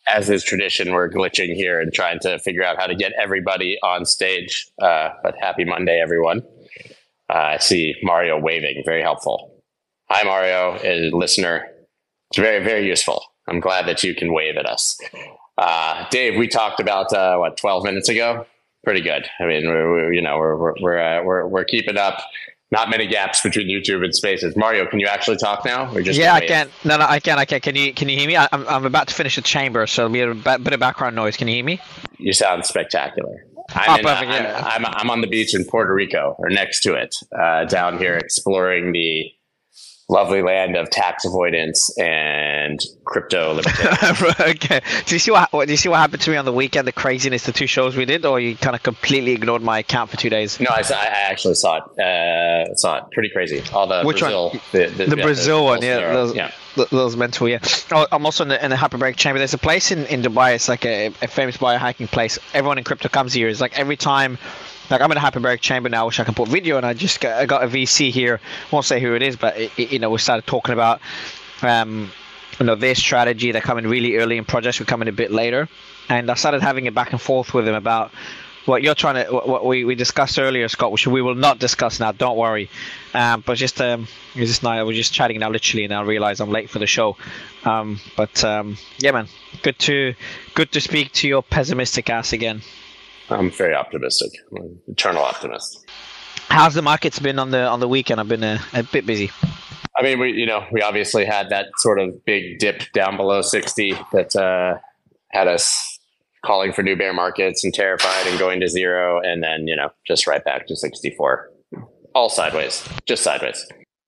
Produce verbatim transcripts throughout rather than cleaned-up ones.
As is tradition, we're glitching here and trying to figure out how to get everybody on stage. Uh, but happy Monday, everyone. Uh, I see Mario waving. Very helpful. Hi, Mario, a listener. It's very, very useful. I'm glad that you can wave at us. Uh, Dave, we talked about, uh, what, twelve minutes ago? Pretty good. I mean, we're, we're you know, we're, we're, we're, uh, we're, we're keeping up. Not many gaps between YouTube and Spaces. Mario, can you actually talk now? Or just yeah, I can. No, no, I can. I can. Can you can you hear me? I, I'm I'm about to finish the chamber, so there'll be a bit of background noise. Can you hear me? You sound spectacular. I'm, oh, in, perfect, uh, yeah. I'm, I'm, I'm on the beach in Puerto Rico, or next to it, uh, down here exploring the lovely land of tax avoidance and crypto libertarians. Okay. Do you see what, what? Do you see what happened to me on the weekend? The craziness, the two shows we did, or you kind of completely ignored my account for two days? No, I, I actually saw it. Uh, saw it. Pretty crazy. All the Which Brazil, one? The, the, the yeah, Brazil the, one, yeah. Those, yeah. those mental, yeah. Oh, I'm also in the, in the hyperbaric chamber. There's a place in, in Dubai. It's like a, a famous biohacking place. Everyone in crypto comes here. It's like every time. Like I'm in a hyperbaric chamber now, which I can put video, and I just got, I got a V C here. Won't say who it is, but it, it, you know, we started talking about, um, you know, their strategy. They're coming really early in projects. We're coming a bit later, and I started having a back and forth with them about what you're trying to, what we, we discussed earlier, Scott, which we will not discuss now. Don't worry. Um, but just um, it's just now we're just chatting now, literally, and I realize I'm late for the show. Um, but um, yeah, man, good to good to speak to your pessimistic ass again. I'm very optimistic. I'm an eternal optimist. How's the markets been on the on the weekend? I've been a, a bit busy. I mean, we you know we obviously had that sort of big dip down below sixty that uh, had us calling for new bear markets and terrified and going to zero, and then you know just right back to sixty-four, all sideways, just sideways.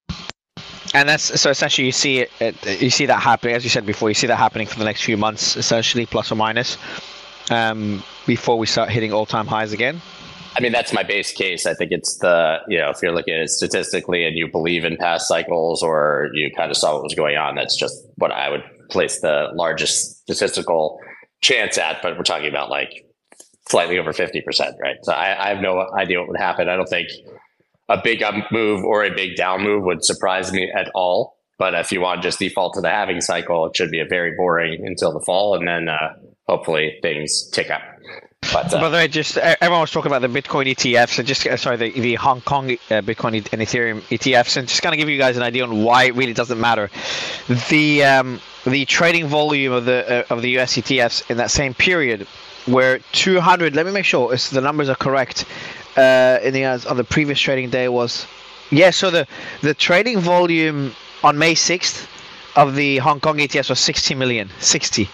And that's so essentially you see it, it you see that happening, as you said before. You see that happening for the next few months, essentially, plus or minus. Um, before we start hitting all-time highs again? I mean, that's my base case. I think it's the, you know, if you're looking at it statistically and you believe in past cycles or you kind of saw what was going on, that's just what I would place the largest statistical chance at. But we're talking about like slightly over fifty percent, right? So I, I have no idea what would happen. I don't think a big up move or a big down move would surprise me at all. But if you want to just default to the halving cycle, it should be a very boring until the fall. And then, uh, hopefully things tick up. But, uh, by the way, just everyone was talking about the Bitcoin E T Fs, and just uh, sorry, the, the Hong Kong uh, Bitcoin and Ethereum E T Fs, and just kind of give you guys an idea on why it really doesn't matter. The um, the trading volume of the uh, of the U S E T Fs in that same period were two hundred. Let me make sure if the numbers are correct. Uh, in the on the previous trading day was yeah. So the the trading volume on May sixth of the Hong Kong E T Fs was sixty million. sixty.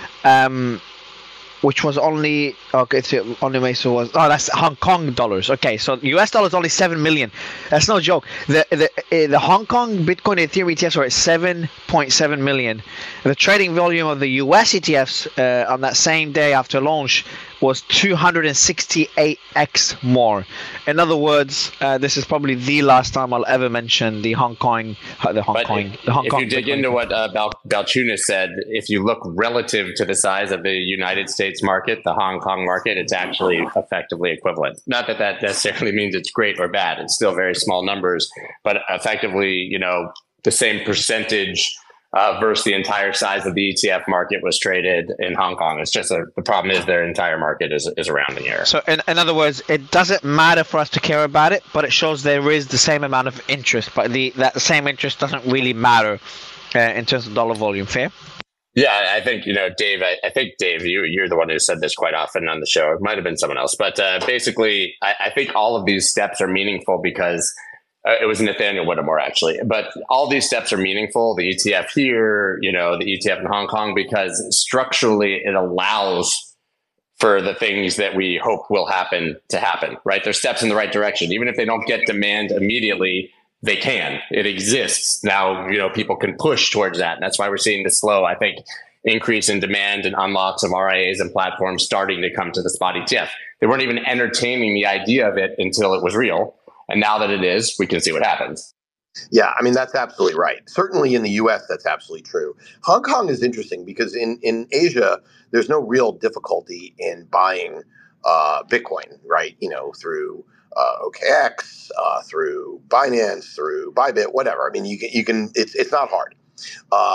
Um, which was only okay. It's only was oh that's Hong Kong dollars. Okay, so U S dollars only seven million. That's no joke. The the the Hong Kong Bitcoin and Ethereum E T Fs were at seven point seven million. The trading volume of the U S E T Fs uh, on that same day after launch was two hundred sixty-eight x more. In other words, uh, this is probably the last time I'll ever mention the Hong Kong, uh, the Hong but Kong, if, the Hong if Kong. you dig Bitcoin into what uh, Bal- Balchunas said, if you look relative to the size of the United States market, the Hong Kong market, it's actually effectively equivalent. Not that that necessarily means it's great or bad. It's still very small numbers, but effectively, you know, the same percentage uh, versus the entire size of the E T F market was traded in Hong Kong. It's just a, the problem is their entire market is, is a rounding error. So in, in other words, it doesn't matter for us to care about it, but it shows there is the same amount of interest, but the that same interest doesn't really matter uh, in terms of dollar volume. Fair? Yeah, I think, you know, Dave, I, I think, Dave, you, you're the one who said this quite often on the show. It might have been someone else. But uh, basically, I, I think all of these steps are meaningful because uh, it was Nathaniel Whittemore, actually. But all these steps are meaningful. The E T F here, you know, the E T F in Hong Kong, because structurally it allows for the things that we hope will happen to happen, right? They're steps in the right direction. Even if they don't get demand immediately, they can. It exists. Now, you know, people can push towards that. And that's why we're seeing the slow, I think, increase in demand and unlocks of R I As and platforms starting to come to the spot E T F. They weren't even entertaining the idea of it until it was real. And now that it is, we can see what happens. Yeah, I mean, that's absolutely right. Certainly in the U S, that's absolutely true. Hong Kong is interesting because in, in Asia, there's no real difficulty in buying uh, Bitcoin, right? You know, through uh, O K X, uh, through Binance, through Bybit, whatever. I mean, you can, you can. It's it's not hard. Uh,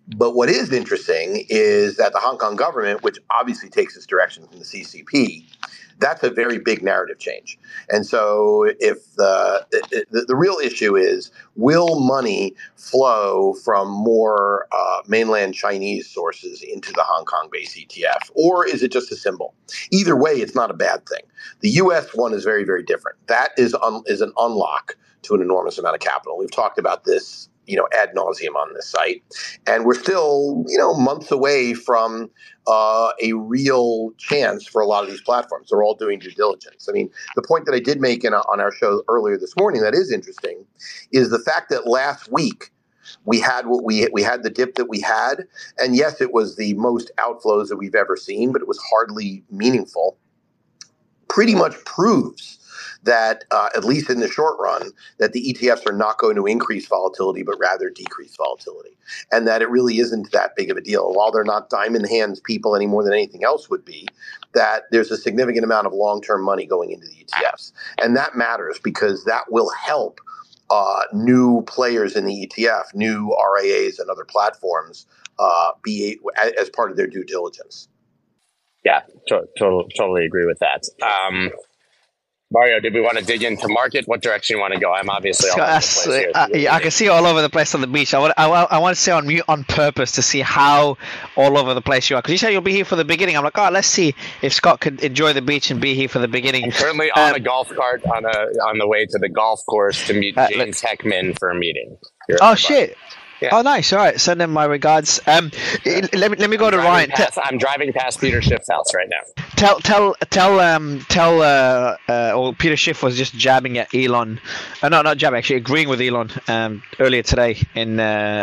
But what is interesting is that the Hong Kong government, which obviously takes its direction from the C C P, that's a very big narrative change. And so if the, the, the real issue is, will money flow from more uh, mainland Chinese sources into the Hong Kong-based E T F, or is it just a symbol? Either way, it's not a bad thing. The U S one is very, very different. That is, un, is an unlock to an enormous amount of capital. We've talked about this, you know, ad nauseum on this site, and we're still, you know, months away from uh, a real chance for a lot of these platforms. They're all doing due diligence. I mean, the point that I did make in a, on our show earlier this morning that is interesting is the fact that last week we had what we we had the dip that we had, and yes, it was the most outflows that we've ever seen, but it was hardly meaningful. Pretty much proves that, uh, at least in the short run, that the E T Fs are not going to increase volatility, but rather decrease volatility. And that it really isn't that big of a deal. And while they're not diamond hands people any more than anything else would be, that there's a significant amount of long-term money going into the E T Fs. And that matters because that will help uh, new players in the E T F, new R I As and other platforms uh, be as part of their due diligence. Yeah, to- to- totally agree with that. Um, Mario, did we want to dig into market? What direction you want to go? I'm obviously all over the place here. Uh, yeah, I can see you all over the place on the beach. I want, I, want, I want to stay on mute on purpose to see how all over the place you are. Because you said you'll be here for the beginning. I'm like, oh, let's see if Scott could enjoy the beach and be here for the beginning. I'm currently on um, a golf cart on a on the way to the golf course to meet uh, James Heckman for a meeting. Oh, shit. Yeah. Oh, nice. All right. Send them my regards. Um, let me let me go I'm to Ryan. Past, I'm driving past Peter Schiff's house right now. Tell tell tell um tell uh, uh or Peter Schiff was just jabbing at Elon. Uh, no, not jabbing. Actually, agreeing with Elon um earlier today in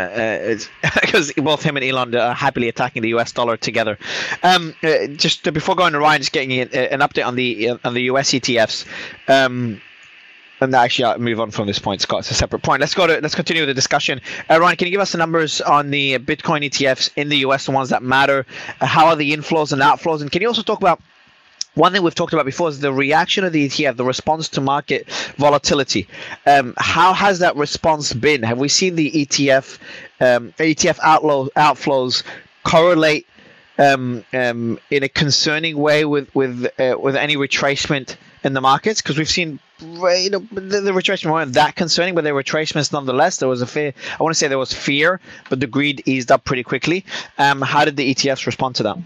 uh because uh, both him and Elon are happily attacking the U S dollar together. Um, uh, just before going to Ryan, just getting an, an update on the on the U S E T Fs. Um. And actually, I'll move on from this point, Scott. It's a separate point. Let's go to let's continue the discussion. Uh, Ryan, can you give us the numbers on the Bitcoin E T Fs in the U S, the ones that matter? Uh, how are the inflows and outflows? And can you also talk about one thing we've talked about before is the reaction of the E T F, the response to market volatility. Um, how has that response been? Have we seen the E T F um, E T F outflow, outflows correlate um, um, in a concerning way with with uh, with any retracement in the markets? Because we've seen, you know, the, the retracement weren't that concerning, but there were retracements nonetheless. There was a fear. I want to say there was fear, but the greed eased up pretty quickly. Um, how did the E T Fs respond to that?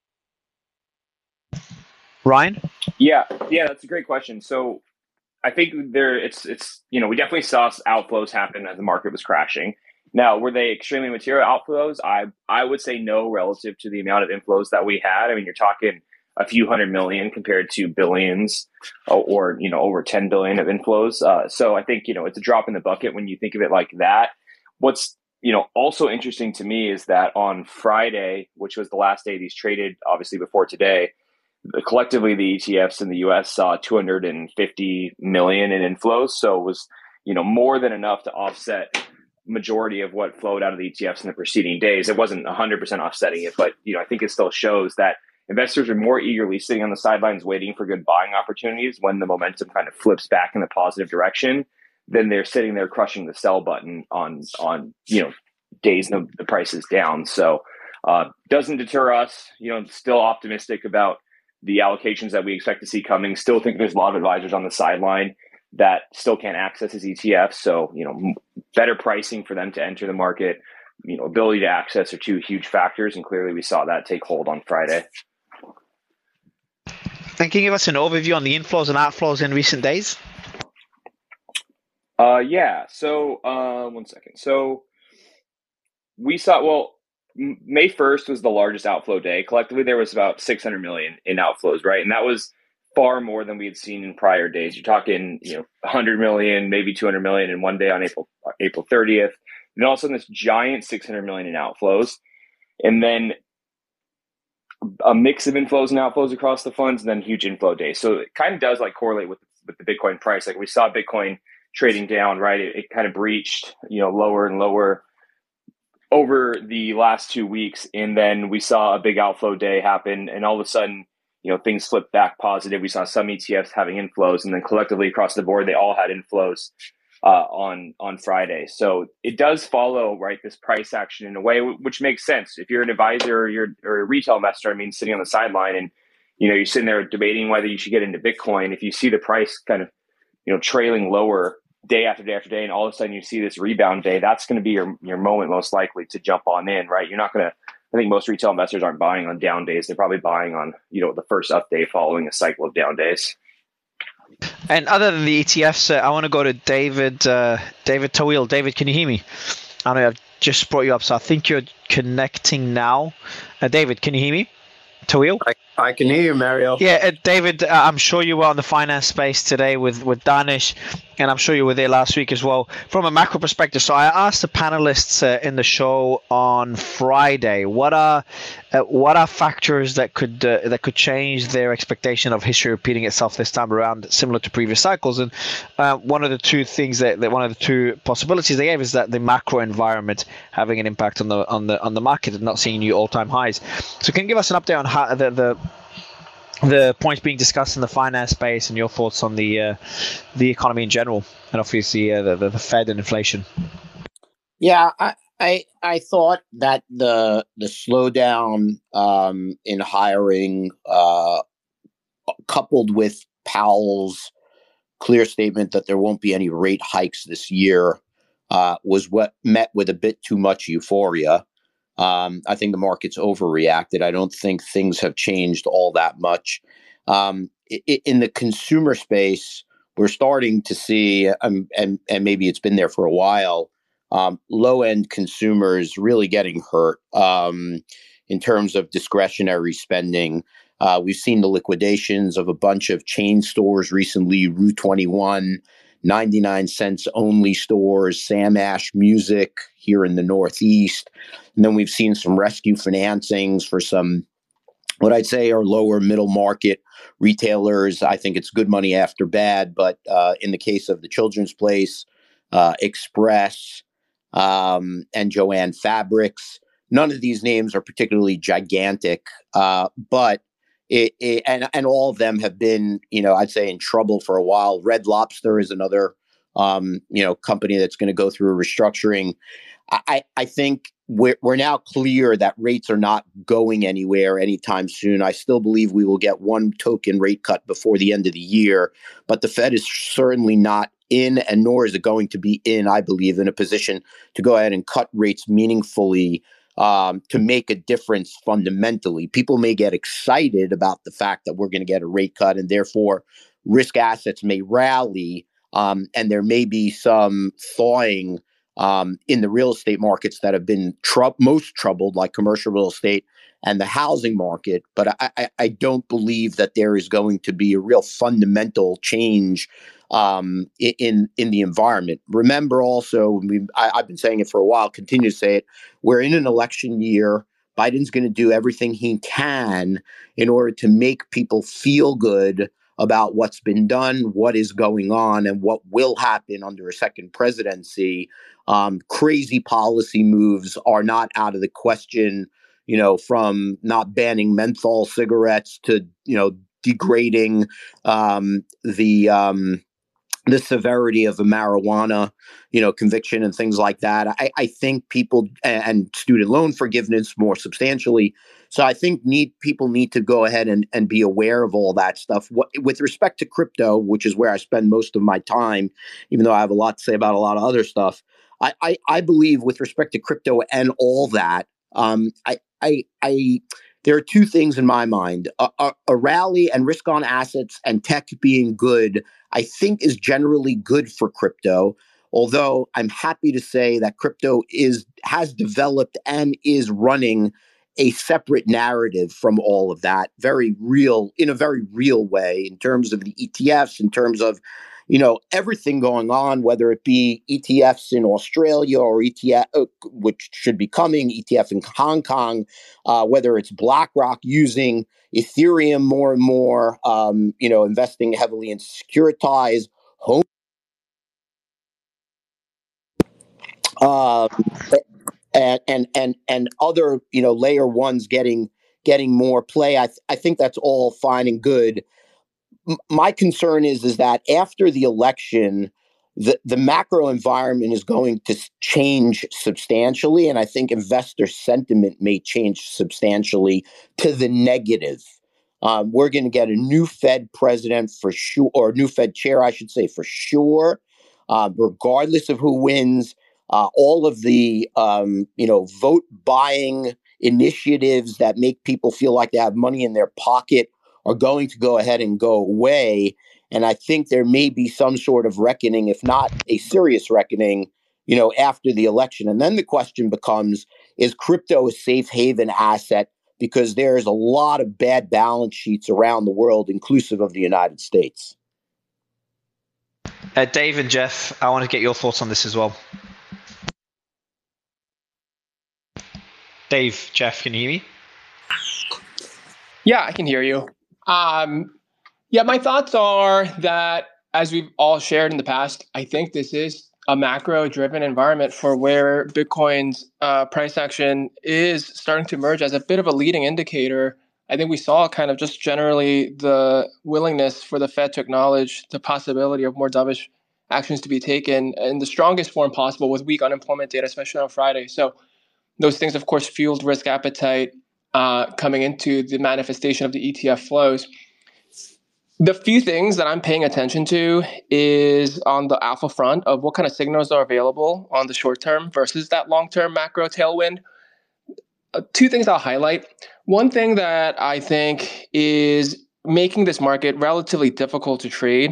Ryan? Yeah, yeah, that's a great question. So I think there, it's it's you know, we definitely saw outflows happen as the market was crashing. Now, were they extremely material outflows? I I would say no, relative to the amount of inflows that we had. I mean, you're talking a few hundred million compared to billions, or, or you know, over ten billion of inflows. Uh, so I think, you know, it's a drop in the bucket when you think of it like that. What's, you know, also interesting to me is that on Friday, which was the last day these traded, obviously before today, collectively the E T Fs in the U S saw two hundred fifty million in inflows. So it was, you know, more than enough to offset majority of what flowed out of the E T Fs in the preceding days. It wasn't one hundred percent offsetting it, but, you know, I think it still shows that investors are more eagerly sitting on the sidelines waiting for good buying opportunities when the momentum kind of flips back in the positive direction than they're sitting there crushing the sell button on, on you know, days the, the price is down. So uh, doesn't deter us, you know, still optimistic about the allocations that we expect to see coming. Still think there's a lot of advisors on the sideline that still can't access his E T F. So, you know, better pricing for them to enter the market, you know, ability to access are two huge factors. And clearly we saw that take hold on Friday. And can you give us an overview on the inflows and outflows in recent days? Uh, yeah. So uh, one second. So we saw, well, May first was the largest outflow day. Collectively, there was about six hundred million in outflows, right? And that was far more than we had seen in prior days. You're talking, you know, one hundred million, maybe two hundred million in one day on April April thirtieth. And all of a sudden, this giant six hundred million in outflows. And then a mix of inflows and outflows across the funds, and then huge inflow days. So it kind of does like correlate with, with the Bitcoin price. Like we saw Bitcoin trading down, right? It, it kind of breached, you know, lower and lower over the last two weeks. And then we saw a big outflow day happen, and all of a sudden, you know, things flipped back positive. We saw some E T Fs having inflows, and then collectively across the board, they all had inflows. uh, on on Friday. So it does follow, right, this price action in a way which makes sense. If you're an advisor or you're or a retail investor, I mean, sitting on the sideline and you know you're sitting there debating whether you should get into Bitcoin, if you see the price kind of you know trailing lower day after day after day, and all of a sudden you see this rebound day, that's going to be your your moment most likely to jump on in, right? You're not going to. I think most retail investors aren't buying on down days. They're probably buying on you know the first up day following a cycle of down days. And other than the E T Fs, uh, I want to go to David uh, David Tawil. David, can you hear me? I know I've just brought you up, so I think you're connecting now. Uh, David, can you hear me? Tawil? I, I can hear you, Mario. Yeah, uh, David, uh, I'm sure you were on the finance space today with, with Danish, and I'm sure you were there last week as well. From a macro perspective, so I asked the panelists uh, in the show on Friday, what are uh, what are factors that could uh, that could change their expectation of history repeating itself this time around, similar to previous cycles? And uh, one of the two things that, that one of the two possibilities they gave is that the macro environment having an impact on the on the on the market and not seeing new all-time highs. So can you give us an update on how the the the points being discussed in the finance space and your thoughts on the uh, the economy in general, and obviously uh, the, the the Fed and inflation? Yeah, I I, I thought that the the slowdown um, in hiring, uh, coupled with Powell's clear statement that there won't be any rate hikes this year, uh, was what met with a bit too much euphoria. Um, I think the market's overreacted. I don't think things have changed all that much. Um, I- in the consumer space, we're starting to see, um, and, and maybe it's been there for a while, um, low-end consumers really getting hurt um, in terms of discretionary spending. Uh, we've seen the liquidations of a bunch of chain stores recently, Rue twenty-one, ninety-nine cents only stores, Sam Ash Music here in the Northeast. And then we've seen some rescue financings for some, what I'd say are lower middle market retailers. I think it's good money after bad, but uh, in the case of the Children's Place, uh, Express, um, and Joanne Fabrics, none of these names are particularly gigantic, uh, but It, it, and and all of them have been, you know, I'd say in trouble for a while. Red Lobster is another, um, you know, company that's going to go through a restructuring. I, I think we're we're now clear that rates are not going anywhere anytime soon. I still believe we will get one token rate cut before the end of the year, but the Fed is certainly not in, and nor is it going to be in, I believe, in a position to go ahead and cut rates meaningfully. Um, to make a difference fundamentally. People may get excited about the fact that we're going to get a rate cut, and therefore risk assets may rally, um, and there may be some thawing um, in the real estate markets that have been tr- most troubled, like commercial real estate and the housing market. But I, I, I don't believe that there is going to be a real fundamental change um, in in the environment. Remember also, we, I, I've been saying it for a while, continue to say it, we're in an election year. Biden's going to do everything he can in order to make people feel good about what's been done, what is going on, and what will happen under a second presidency. Um, crazy policy moves are not out of the question, you know, from not banning menthol cigarettes to, you know, degrading um, the um, the severity of a marijuana, you know, conviction and things like that. I, I think people and student loan forgiveness more substantially. So I think need people need to go ahead and, and be aware of all that stuff. What, with respect to crypto, which is where I spend most of my time, even though I have a lot to say about a lot of other stuff, I, I, I believe with respect to crypto and all that, um, I, I, I, there are two things in my mind. A, a, a rally and risk on assets and tech being good, I think, is generally good for crypto. Although I'm happy to say that crypto is has developed and is running a separate narrative from all of that, very real, in a very real way, in terms of the E T Fs, in terms of, you know, everything going on, whether it be E T Fs in Australia or E T F, uh, which should be coming, E T F in Hong Kong, uh, whether it's BlackRock using Ethereum more and more, um, you know, investing heavily in securitized home. Um, and, and, and, and other, you know, layer ones getting, getting more play. I, th- I think that's all fine and good. M- my concern is, is that after the election, the, the macro environment is going to change substantially. And I think investor sentiment may change substantially to the negative. Um, we're going to get a new Fed president for sure, or new Fed chair, I should say, for sure, uh, regardless of who wins. Uh, all of the, um, you know, vote buying initiatives that make people feel like they have money in their pocket are going to go ahead and go away. And I think there may be some sort of reckoning, if not a serious reckoning, you know, after the election. And then the question becomes, is crypto a safe haven asset? Because there's a lot of bad balance sheets around the world, inclusive of the United States. Uh, Dave and Jeff, I want to get your thoughts on this as well. Dave, Jeff, can you hear me? Yeah, I can hear you. Um, yeah, my thoughts are that, as we've all shared in the past, I think this is a macro-driven environment for where Bitcoin's uh, price action is starting to emerge as a bit of a leading indicator. I think we saw kind of just generally the willingness for the Fed to acknowledge the possibility of more dovish actions to be taken in the strongest form possible with weak unemployment data, especially on Friday. So those things, of course, fueled risk appetite uh, coming into the manifestation of the E T F flows. The few things that I'm paying attention to is on the alpha front of what kind of signals are available on the short term versus that long-term macro tailwind. Uh, two things I'll highlight. One thing that I think is making this market relatively difficult to trade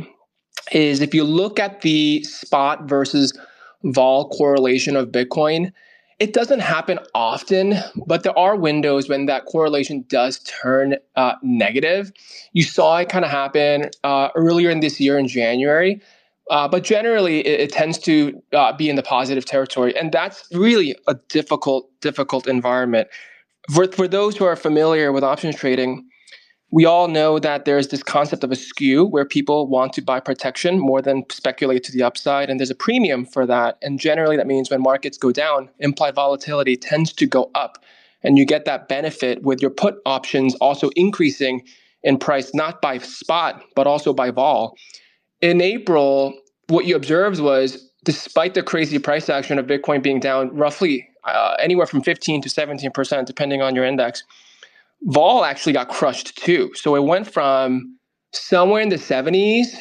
is if you look at the spot versus vol correlation of Bitcoin, it doesn't happen often, but there are windows when that correlation does turn uh, negative. You saw it kind of happen uh, earlier in this year in January, uh, but generally it, it tends to uh, be in the positive territory. And that's really a difficult, difficult environment. For, for those who are familiar with options trading, we all know that there's this concept of a skew where people want to buy protection more than speculate to the upside, and there's a premium for that. And generally, that means when markets go down, implied volatility tends to go up, and you get that benefit with your put options also increasing in price, not by spot, but also by vol. In April, what you observed was, despite the crazy price action of Bitcoin being down roughly uh, anywhere from fifteen to seventeen percent, depending on your index, vol actually got crushed too. So it went from somewhere in the seventies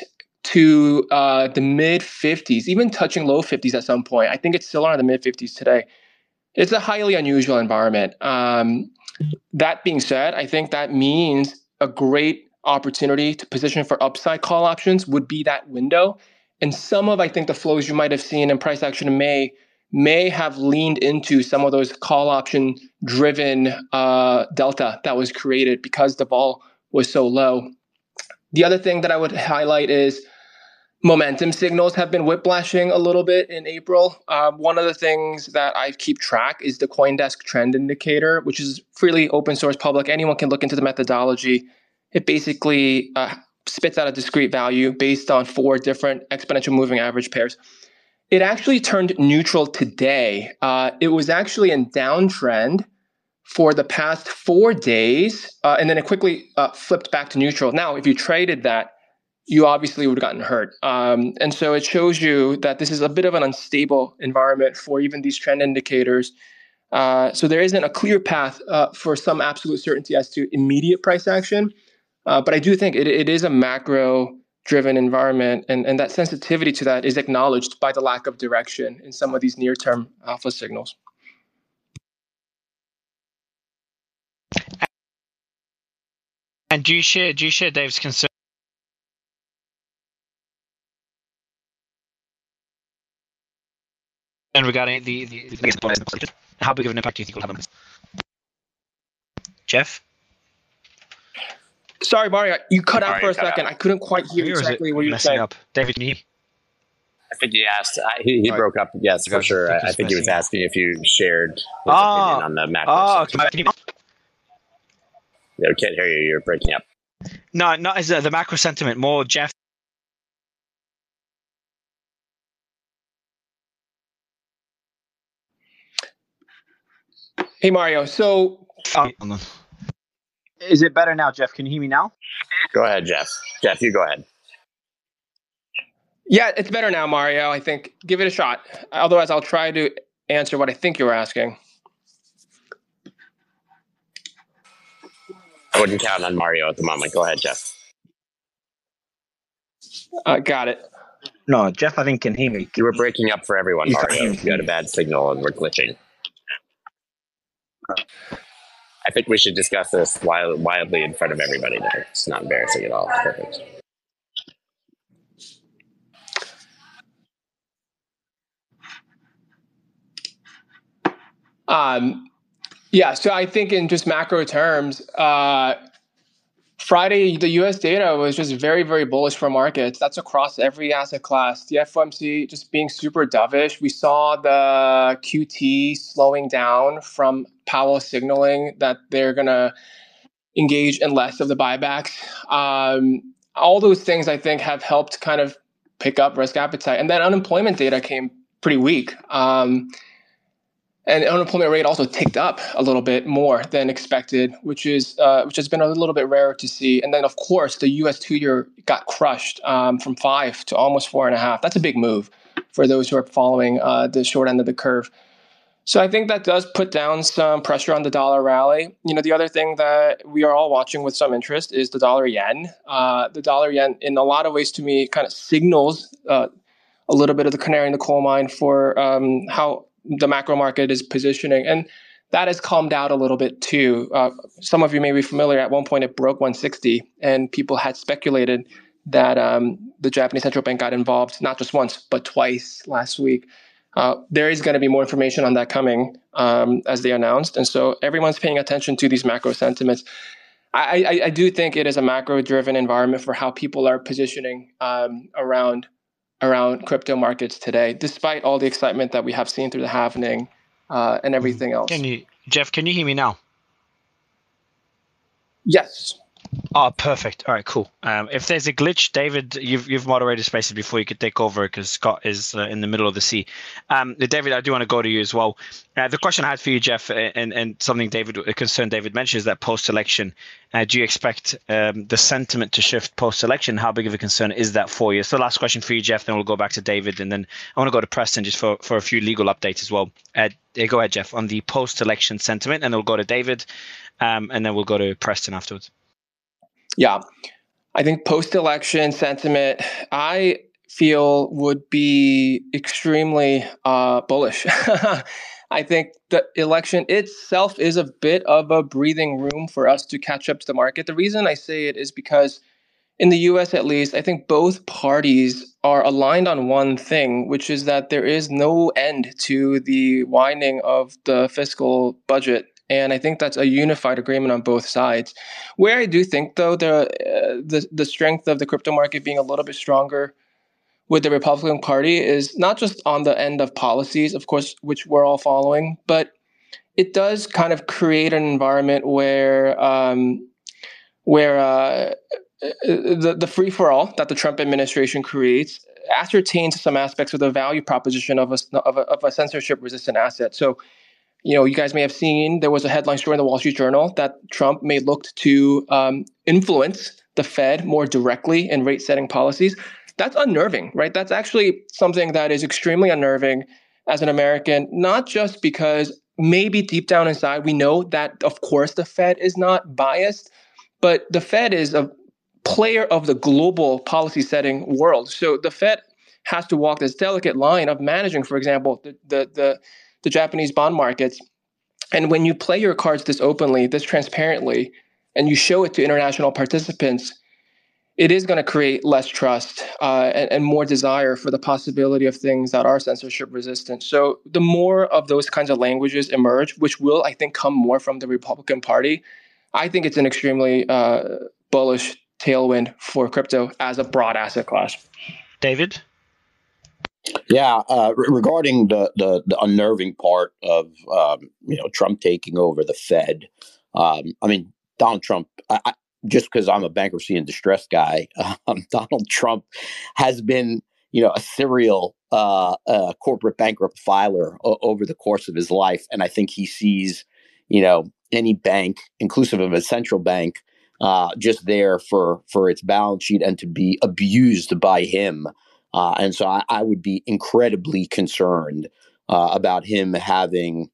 to uh, the mid fifties, even touching low fifties at some point. I think it's still around the mid fifties today. It's a highly unusual environment. Um, that being said, I think that means a great opportunity to position for upside call options would be that window. And some of, I think, the flows you might have seen in price action in May may have leaned into some of those call option driven uh, delta that was created because the vol was so low. The other thing that I would highlight is momentum signals have been whiplashing a little bit in April. Uh, one of the things that I keep track is the CoinDesk trend indicator, which is freely open source public. Anyone can look into the methodology. It basically uh, spits out a discrete value based on four different exponential moving average pairs. It actually turned neutral today. Uh, it was actually in downtrend for the past four days, uh, and then it quickly uh, flipped back to neutral. Now, if you traded that, you obviously would have gotten hurt. Um, and so it shows you that this is a bit of an unstable environment for even these trend indicators. Uh, so there isn't a clear path uh, for some absolute certainty as to immediate price action. Uh, but I do think it, it is a macro-driven environment, and, and that sensitivity to that is acknowledged by the lack of direction in some of these near-term alpha signals. And do you share do you share Dave's concern regarding the, the, the how big of an impact do you think will have on this? Jeff? Sorry, Mario, you cut out Mario for a cut second. out. I couldn't quite hear exactly what you were saying. Up? David, can you hear? I think he asked. I, he he Right. broke up. Yes, for Guys, sure. I I, think I he's think he was messing up. asking if you shared his Oh. opinion on the macro. Oh, section. okay. Can you- Yeah, we can't hear you. You're breaking up. No, not as uh, the macro sentiment, more Jeff. Hey, Mario. So Is it better now, Jeff? Can you hear me now? Go ahead, Jeff. Jeff, you go ahead. Yeah, it's better now, Mario. I think give it a shot. Otherwise, I'll try to answer what I think you were asking. I wouldn't count on Mario at the moment. Go ahead, Jeff. Uh, got it. No, Jeff, I think can hear me. You were breaking up for everyone, You Mario. can't hear You had a me. bad signal and we're glitching. I think we should discuss this wild, wildly in front of everybody there. It's not embarrassing at all. It's perfect. Um, yeah, so I think in just macro terms, uh, Friday, the U S data was just very, very bullish for markets. That's across every asset class. The F O M C just being super dovish. We saw the Q T slowing down from Powell signaling that they're going to engage in less of the buybacks. Um, all those things, I think, have helped kind of pick up risk appetite. And then unemployment data came pretty weak. Um, And the unemployment rate also ticked up a little bit more than expected, which is uh, which has been a little bit rarer to see. And then, of course, the U S two-year got crushed um, from five to almost four and a half. That's a big move for those who are following uh, the short end of the curve. So I think that does put down some pressure on the dollar rally. You know, the other thing that we are all watching with some interest is the dollar yen. Uh, the dollar yen, in a lot of ways, to me, kind of signals uh, a little bit of the canary in the coal mine for um, how the macro market is positioning. And that has calmed out a little bit too. Uh, some of you may be familiar, at one point it broke one sixty and people had speculated that um, the Japanese central bank got involved, not just once, but twice last week. Uh, there is going to be more information on that coming um, as they announced. And so everyone's paying attention to these macro sentiments. I, I, I do think it is a macro-driven environment for how people are positioning um, around around crypto markets today, despite all the excitement that we have seen through the halvening uh, and everything else. Can you, Jeff, can you hear me now? Yes. Oh, perfect. All right, cool. Um, if there's a glitch, David, you've you've moderated spaces before. You could take over because Scott is uh, in the middle of the sea. Um, David, I do want to go to you as well. Uh, the question I had for you, Jeff, and and something David, a concern David mentioned, is that post-election, uh, do you expect um, the sentiment to shift post-election? How big of a concern is that for you? So, last question for you, Jeff. Then we'll go back to David, and then I want to go to Preston just for for a few legal updates as well. Uh, go ahead, Jeff, on the post-election sentiment, and then we'll go to David, um, and then we'll go to Preston afterwards. Yeah, I think post-election sentiment, I feel, would be extremely uh, bullish. I think the election itself is a bit of a breathing room for us to catch up to the market. The reason I say it is because in the U S, at least, I think both parties are aligned on one thing, which is that there is no end to the widening of the fiscal budget. And I think that's a unified agreement on both sides. Where I do think, though, the, uh, the the strength of the crypto market being a little bit stronger with the Republican Party is not just on the end of policies, of course, which we're all following, but it does kind of create an environment where um, where uh, the the free for all that the Trump administration creates ascertains some aspects of the value proposition of a of a, of a censorship resistant asset. So, you know, you guys may have seen there was a headline story in the Wall Street Journal that Trump may look to um, influence the Fed more directly in rate setting policies. That's unnerving, right? That's actually something that is extremely unnerving as an American, not just because maybe deep down inside we know that, of course, the Fed is not biased, but the Fed is a player of the global policy setting world. So the Fed has to walk this delicate line of managing, for example, the the the the Japanese bond markets. And when you play your cards this openly, this transparently, and you show it to international participants, it is going to create less trust uh, and, and more desire for the possibility of things that are censorship resistant. So the more of those kinds of languages emerge, which will, I think, come more from the Republican Party, I think it's an extremely uh, bullish tailwind for crypto as a broad asset class. David? Yeah, uh, re- regarding the, the the unnerving part of um, you know Trump taking over the Fed, um, I mean Donald Trump. I, I, just because I'm a bankruptcy and distress guy, um, Donald Trump has been you know a serial uh, uh, corporate bankrupt filer o- over the course of his life, and I think he sees you know any bank, inclusive of a central bank, uh, just there for for its balance sheet and to be abused by him. Uh, and so I, I would be incredibly concerned uh, about him having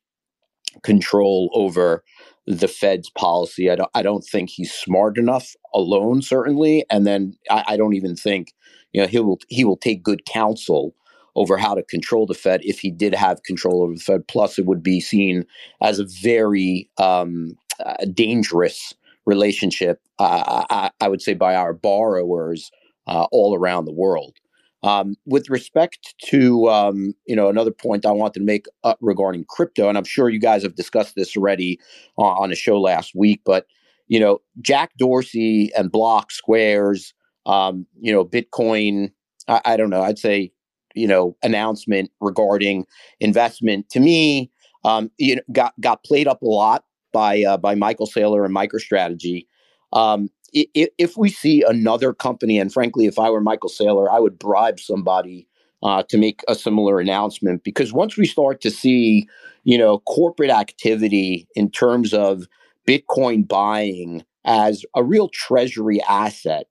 control over the Fed's policy. I don't, I don't think he's smart enough alone, certainly. And then I, I don't even think, you know, he will, he will take good counsel over how to control the Fed if he did have control over the Fed. Plus, it would be seen as a very um, uh, dangerous relationship, uh, I, I would say, by our borrowers uh, all around the world. Um, with respect to, um, you know, another point I wanted to make uh, regarding crypto, and I'm sure you guys have discussed this already uh, on a show last week, but, you know, Jack Dorsey and Block, Squares, um, you know, Bitcoin, I, I don't know, I'd say, you know, announcement regarding investment to me, um, you know, got, got played up a lot by, uh, by Michael Saylor and MicroStrategy. Um, if, if we see another company, and frankly, if I were Michael Saylor, I would bribe somebody uh, to make a similar announcement, because once we start to see, you know, corporate activity in terms of Bitcoin buying as a real treasury asset,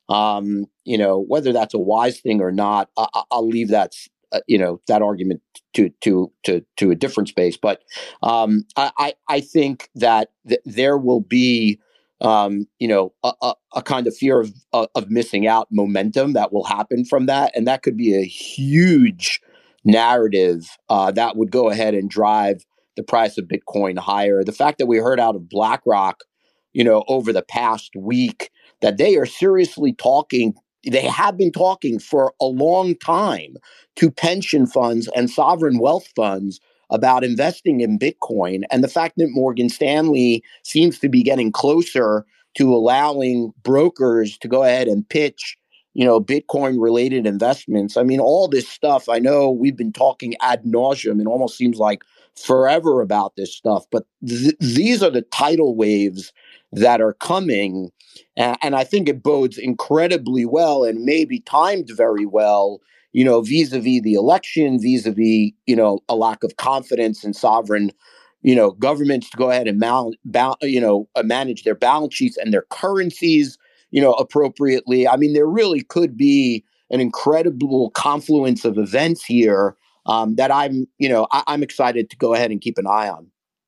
um, you know, whether that's a wise thing or not, I, I'll leave that, uh, you know, that argument to to to to a different space. But um, I I think that th- there will be, um, you know, a, a, a kind of fear of, of of missing out momentum that will happen from that, and that could be a huge narrative uh, that would go ahead and drive the price of Bitcoin higher. The fact that we heard out of BlackRock, you know, over the past week, that they are seriously talking, they have been talking for a long time to pension funds and sovereign wealth funds about investing in Bitcoin. And the fact that Morgan Stanley seems to be getting closer to allowing brokers to go ahead and pitch, you know, Bitcoin related investments. I mean, all this stuff, I know we've been talking ad nauseum, and almost seems like forever about this stuff, but th- these are the tidal waves that are coming. Uh, and I think it bodes incredibly well and maybe timed very well, you know, vis-a-vis the election, vis-a-vis, you know, a lack of confidence in sovereign, you know, governments to go ahead and, mal- ba- you know, uh, manage their balance sheets and their currencies, you know, appropriately. I mean, there really could be an incredible confluence of events here um, that I'm, you know, I- I'm excited to go ahead and keep an eye on.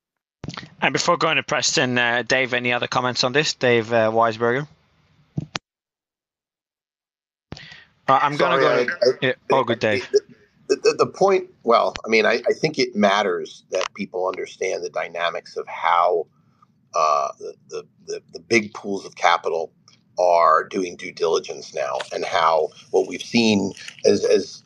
And before going to Preston, uh, Dave, any other comments on this? Dave uh, Weisberger? Uh, I'm going to go. I, To, I, yeah. Oh, good, Dave. The, the, the point, well, I mean, I, I think it matters that people understand the dynamics of how uh, the, the, the, the big pools of capital are doing due diligence now, and how what we've seen as as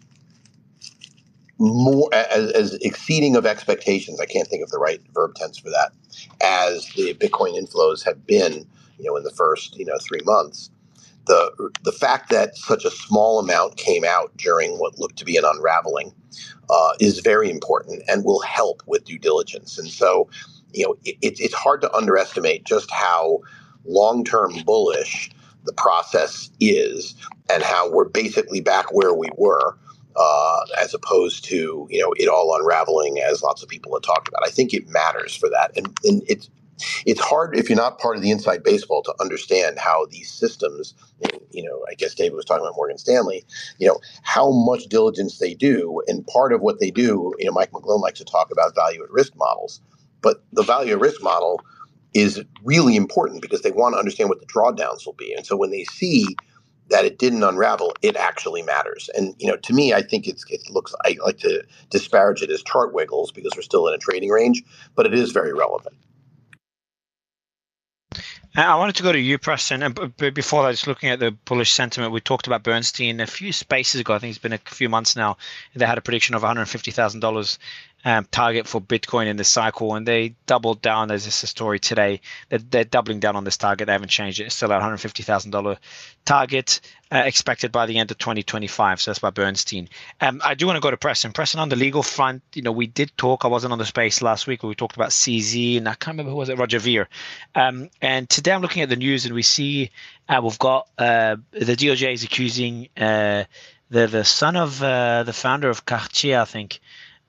more as, as exceeding of expectations. I can't think of the right verb tense for that. As the Bitcoin inflows have been, you know, in the first, you know, three months, the the fact that such a small amount came out during what looked to be an unraveling uh, is very important and will help with due diligence. And so, you know, it, it's hard to underestimate just how long-term bullish the process is, and how we're basically back where we were, uh, as opposed to, you know, it all unraveling as lots of people have talked about. I think it matters for that, and, and it's it's hard if you're not part of the inside baseball to understand how these systems, you know, I guess David was talking about Morgan Stanley, you know, how much diligence they do. And part of what they do, you know, Mike McGlone likes to talk about value at risk models, but the value at risk model is really important because they want to understand what the drawdowns will be. And so when they see that it didn't unravel, it actually matters. And, you know, to me, I think it's, it looks, I like to disparage it as chart wiggles because we're still in a trading range, but it is very relevant. I wanted to go to you, Preston, and b- before that, just looking at the bullish sentiment, we talked about Bernstein a few spaces ago. I think it's been a few months now. They had a prediction of one hundred fifty thousand dollars um, target for Bitcoin in this cycle, and they doubled down. There's this story today that they're doubling down on this target. They haven't changed it. It's still at one hundred fifty thousand dollars target uh, expected by the end of twenty twenty-five. So that's by Bernstein. Um, I do want to go to Preston. Preston, on the legal front, you know, we did talk. I wasn't on the space last week, but we talked about C Z, and I can't remember who was it, Roger Ver. Um, and today I'm looking at the news, and we see uh, we've got uh, the D O J is accusing uh, the the son of uh, the founder of Cartier, I think,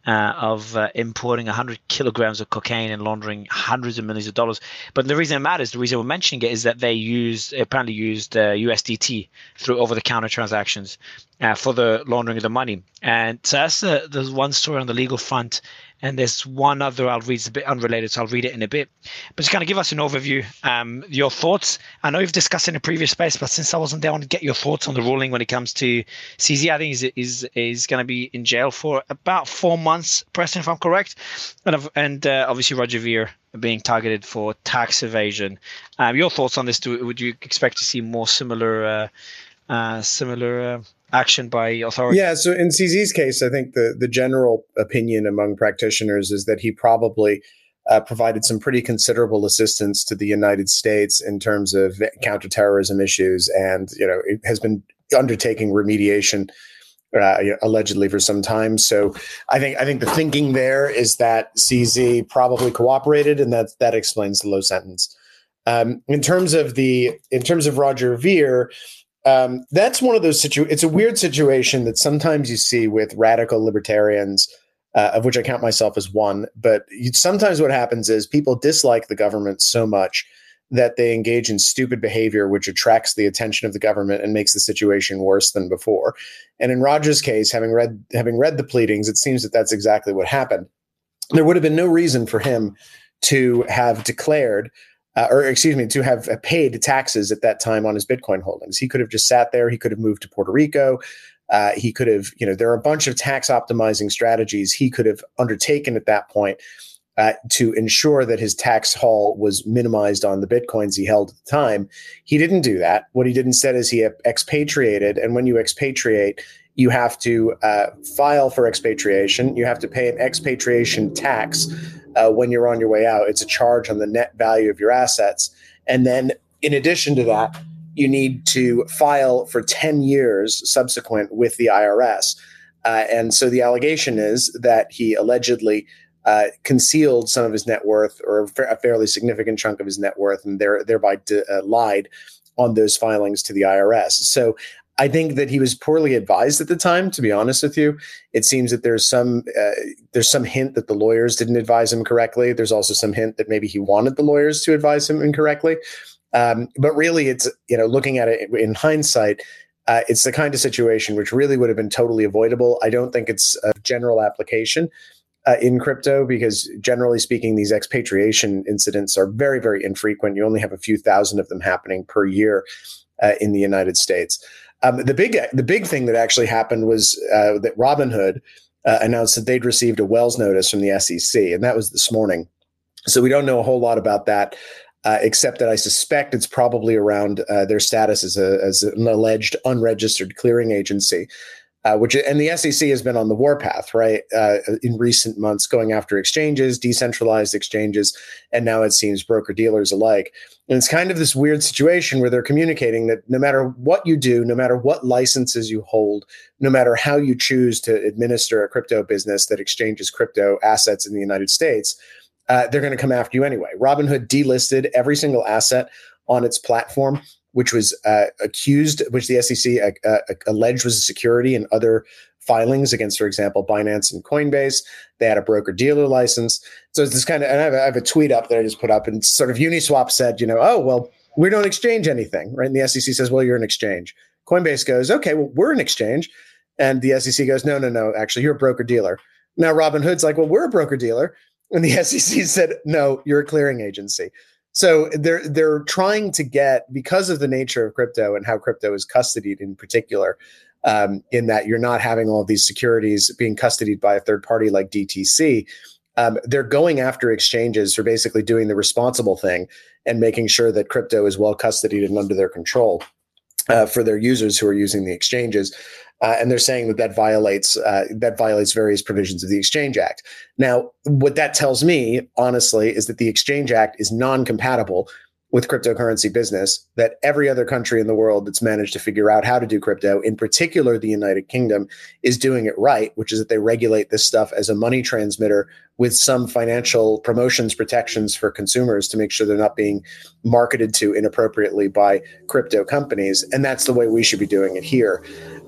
uh, of uh, importing one hundred kilograms of cocaine and laundering hundreds of millions of dollars. But the reason it matters, the reason we're mentioning it, is that they used apparently used uh, U S D T through over-the-counter transactions uh, for the laundering of the money. And so that's the, there's one story on the legal front. And there's one other I'll read, it's a bit unrelated, so I'll read it in a bit. But just kind of give us an overview, um, your thoughts. I know you've discussed in a previous space, but since I wasn't there, I want to get your thoughts on the ruling when it comes to C Z. I think he's, is is going to be in jail for about four months, Preston, if I'm correct. And, and uh, obviously Roger Ver being targeted for tax evasion. Um, your thoughts on this? Do, would you expect to see more similar uh, uh, similar uh, action by authorities? Yeah, so in C Z's case, I think the, the general opinion among practitioners is that he probably uh, provided some pretty considerable assistance to the United States in terms of counterterrorism issues, and you know it has been undertaking remediation uh, allegedly for some time. So I think I think the thinking there is that C Z probably cooperated, and that that explains the low sentence. Um, in terms of the in terms of Roger Ver. Um, that's one of those situ. It's a weird situation that sometimes you see with radical libertarians, uh, of which I count myself as one. But you, sometimes what happens is people dislike the government so much that they engage in stupid behavior, which attracts the attention of the government and makes the situation worse than before. And in Roger's case, having read having read the pleadings, it seems that that's exactly what happened. There would have been no reason for him to have declared. Uh, or excuse me, to have paid taxes at that time on his Bitcoin holdings. He could have just sat there. He could have moved to Puerto Rico. Uh, he could have, you know, there are a bunch of tax optimizing strategies he could have undertaken at that point uh, to ensure that his tax haul was minimized on the Bitcoins he held at the time. He didn't do that. What he did instead is he expatriated. And when you expatriate, you have to uh, file for expatriation. You have to pay an expatriation tax uh, when you're on your way out. It's a charge on the net value of your assets. And then in addition to that, you need to file for ten years subsequent with the I R S. Uh, and so the allegation is that he allegedly uh, concealed some of his net worth, or a, fa- a fairly significant chunk of his net worth, and there, thereby d- uh, lied on those filings to the I R S. So I think that he was poorly advised at the time, to be honest with you. It seems that there's some uh, there's some hint that the lawyers didn't advise him correctly. There's also some hint that maybe he wanted the lawyers to advise him incorrectly. Um, but really, it's, you know, looking at it in hindsight, uh, it's the kind of situation which really would have been totally avoidable. I don't think it's a general application uh, in crypto, because generally speaking, these expatriation incidents are very, very infrequent. You only have a few thousand of them happening per year uh, in the United States. Um, the big the big thing that actually happened was uh, that Robinhood uh, announced that they'd received a Wells notice from the S E C, and that was this morning. So we don't know a whole lot about that, uh, except that I suspect it's probably around uh, their status as, a, as an alleged unregistered clearing agency, uh, which and the S E C has been on the warpath, right, uh, in recent months, going after exchanges, decentralized exchanges, and now it seems broker-dealers alike. And it's kind of this weird situation where they're communicating that no matter what you do, no matter what licenses you hold, no matter how you choose to administer a crypto business that exchanges crypto assets in the United States, uh, they're going to come after you anyway. Robinhood delisted every single asset on its platform, which was uh, accused, which the S E C uh, uh, alleged was a security in other filings against, for example, Binance and Coinbase. They had a broker-dealer license. So it's this kind of, and I have, a, I have a tweet up that I just put up, and sort of Uniswap said, you know, oh, well, we don't exchange anything, right? And the S E C says, well, you're an exchange. Coinbase goes, okay, well, we're an exchange. And the S E C goes, no, no, no, actually, you're a broker-dealer. Now Robinhood's like, well, we're a broker-dealer. And the S E C said, no, you're a clearing agency. So they're they're trying to get, because of the nature of crypto and how crypto is custodied in particular, um, in that you're not having all of these securities being custodied by a third party like D T C, um, they're going after exchanges for basically doing the responsible thing and making sure that crypto is well custodied and under their control uh, for their users who are using the exchanges. Uh, and they're saying that that violates uh, that violates various provisions of the Exchange Act. Now, what that tells me, honestly, is that the Exchange Act is non-compatible with cryptocurrency business, that every other country in the world that's managed to figure out how to do crypto, in particular the United Kingdom, is doing it right, which is that they regulate this stuff as a money transmitter with some financial promotions protections for consumers to make sure they're not being marketed to inappropriately by crypto companies. And that's the way we should be doing it here.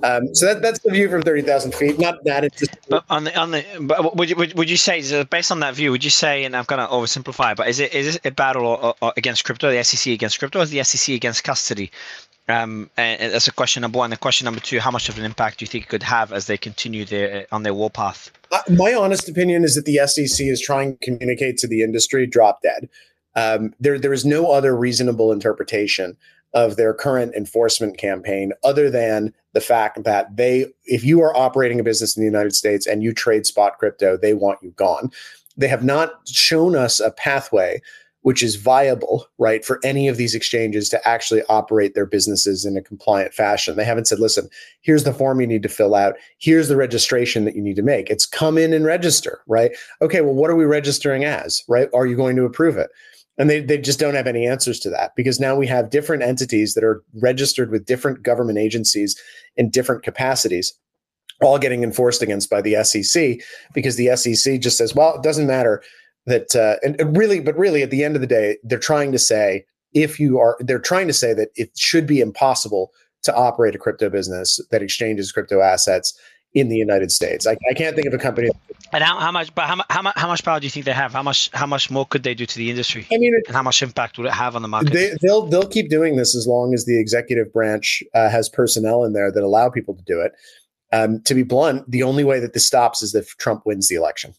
Um, so that, that's the view from thirty thousand feet. Not that it's just. But on the on the, but would you would, would you say so based on that view? Would you say, and I'm going to oversimplify, but is it is it a battle or, or against crypto, the S E C against crypto, or is the S E C against custody? Um, and, and that's a question number one. And question number two: how much of an impact do you think it could have as they continue their on their warpath? Uh, my honest opinion is that the S E C is trying to communicate to the industry, drop dead. Um, there there is no other reasonable interpretation of their current enforcement campaign other than the fact that they, if you are operating a business in the United States and you trade spot crypto, they want you gone. They have not shown us a pathway which is viable, right, for any of these exchanges to actually operate their businesses in a compliant fashion. They haven't said, listen, here's the form you need to fill out. Here's the registration that you need to make. It's come in and register, right? Okay, well, what are we registering as, right? Are you going to approve it? And they, they just don't have any answers to that, because now we have different entities that are registered with different government agencies in different capacities, all getting enforced against by the S E C, because the S E C just says, well, it doesn't matter that, uh, and, and really, but really at the end of the day, they're trying to say, if you are, they're trying to say that it should be impossible to operate a crypto business that exchanges crypto assets in the United States. I, I can't think of a company. And how, how much, but how, how much, how much power do you think they have? How much, how much more could they do to the industry? I mean, it, and how much impact would it have on the market? They, they'll they'll keep doing this as long as the executive branch uh, has personnel in there that allow people to do it. Um, to be blunt, the only way that this stops is if Trump wins the election.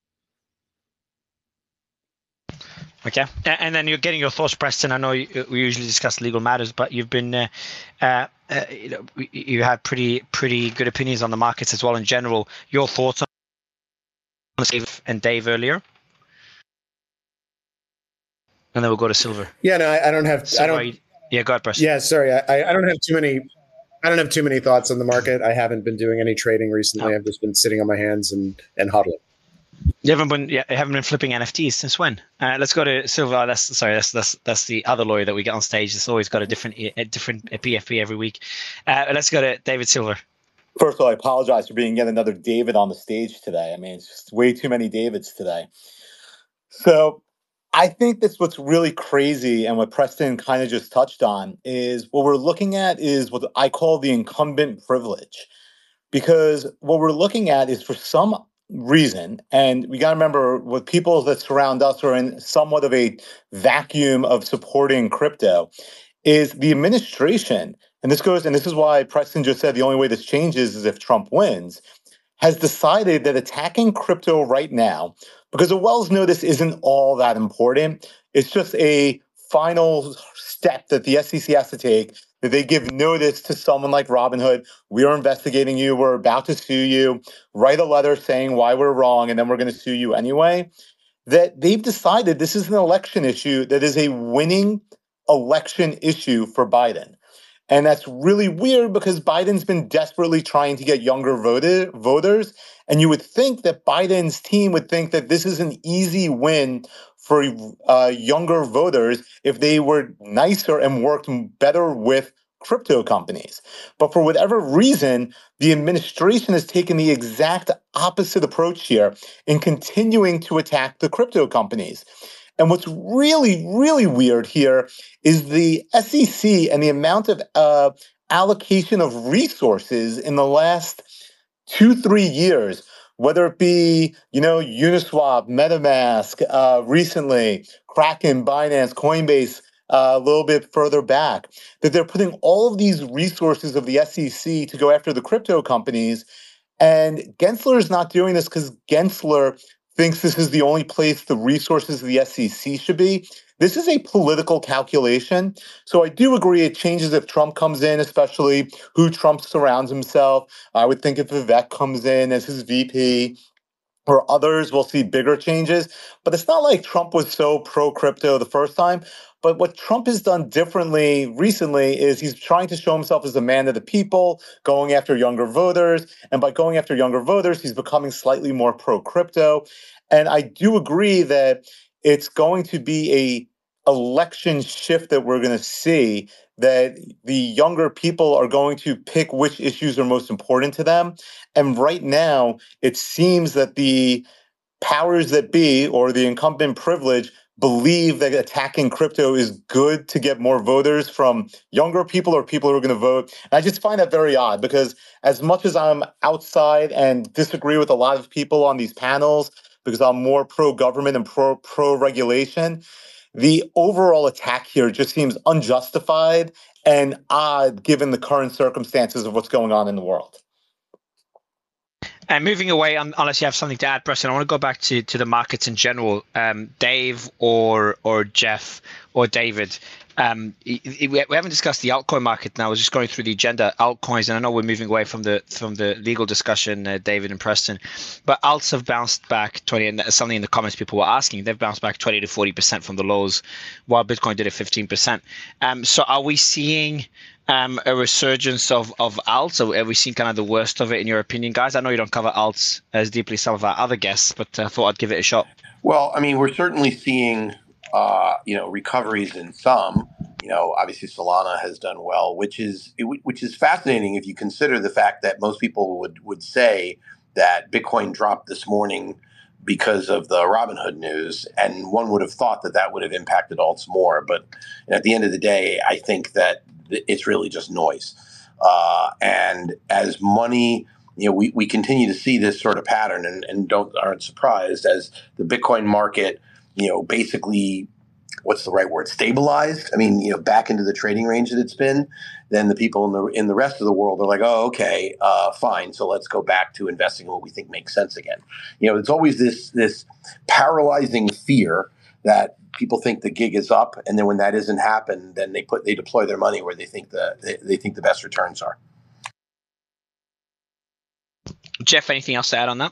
Okay, and then you're getting your thoughts, Preston. I know you, we usually discuss legal matters, but you've been, uh, uh, uh, you know, you have pretty pretty good opinions on the markets as well in general. Your thoughts on Steve and Dave earlier, and then we'll go to Silver. Yeah, no, I, I don't have. Silver, I don't. Yeah, go ahead, Preston. Yeah, sorry, I, I don't have too many. I don't have too many thoughts on the market. I haven't been doing any trading recently. Oh. I've just been sitting on my hands and and huddling. You haven't been, yeah, you haven't been flipping N F Ts since when? Uh, let's go to Silver. That's sorry, that's that's that's the other lawyer that we get on stage. It's always got a different a different P F P every week. Uh, let's go to David Silver. First of all, I apologize for being yet another David on the stage today. I mean, it's just way too many Davids today. So I think that's what's really crazy, and what Preston kind of just touched on is what we're looking at is what I call the incumbent privilege, because what we're looking at is for some reason, and we got to remember, with people that surround us are in somewhat of a vacuum of supporting crypto, is the administration, and this goes, and this is why Preston just said the only way this changes is if Trump wins, has decided that attacking crypto right now, because the Wells notice isn't all that important, it's just a final step that the S E C has to take, that they give notice to someone like Robinhood. We are investigating you. We're about to sue you. Write a letter saying why we're wrong, and then we're going to sue you anyway. That they've decided this is an election issue that is a winning election issue for Biden. And that's really weird, because Biden's been desperately trying to get younger voted, voters. And you would think that Biden's team would think that this is an easy win for uh, younger voters if they were nicer and worked better with crypto companies. But for whatever reason, the administration has taken the exact opposite approach here in continuing to attack the crypto companies. And what's really, really weird here is the S E C and the amount of uh, allocation of resources in the last two, three years, whether it be, you know, Uniswap, MetaMask, uh, recently, Kraken, Binance, Coinbase, uh, a little bit further back, that they're putting all of these resources of the S E C to go after the crypto companies. And Gensler is not doing this because Gensler thinks this is the only place the resources of the S E C should be. This is a political calculation. So I do agree it changes if Trump comes in, especially who Trump surrounds himself. I would think if Vivek comes in as his V P or others, we'll see bigger changes. But it's not like Trump was so pro-crypto the first time. But what Trump has done differently recently is he's trying to show himself as a man of the people, going after younger voters. And by going after younger voters, he's becoming slightly more pro-crypto. And I do agree that it's going to be a election shift that we're going to see, that the younger people are going to pick which issues are most important to them. And right now, it seems that the powers that be, or the incumbent privilege, believe that attacking crypto is good to get more voters from younger people or people who are going to vote. And I just find that very odd because as much as I'm outside and disagree with a lot of people on these panels because I'm more pro-government and pro pro-regulation, the overall attack here just seems unjustified and odd given the current circumstances of what's going on in the world. And moving away, um, unless you have something to add, Preston, I want to go back to, to the markets in general. Um, Dave or or Jeff or David, um, we haven't discussed the altcoin market now. I was just going through the agenda, altcoins, and I know we're moving away from the from the legal discussion, uh, David and Preston, but alts have bounced back twenty, and something in the comments people were asking, they've bounced back twenty to forty percent from the lows, while Bitcoin did it fifteen percent. Um, so are we seeing Um, a resurgence of, of alts? So have we seen kind of the worst of it in your opinion, guys? I know you don't cover alts as deeply as some of our other guests, but I uh, thought I'd give it a shot. Well, I mean, we're certainly seeing, uh, you know, recoveries in some. You know, obviously Solana has done well, which is which is fascinating if you consider the fact that most people would would say that Bitcoin dropped this morning because of the Robinhood news, and one would have thought that that would have impacted alts more. But at the end of the day, I think that it's really just noise. Uh, and as money, you know, we, we continue to see this sort of pattern and, and don't aren't surprised as the Bitcoin market, you know, basically, what's the right word, stabilized? I mean, you know, back into the trading range that it's been, then the people in the in the rest of the world are like, oh, okay, uh, fine. So let's go back to investing in what we think makes sense again. You know, it's always this this paralyzing fear that people think the gig is up, and then when that doesn't happen, then they put they deploy their money where they think the they, they think the best returns are. Jeff, anything else to add on that?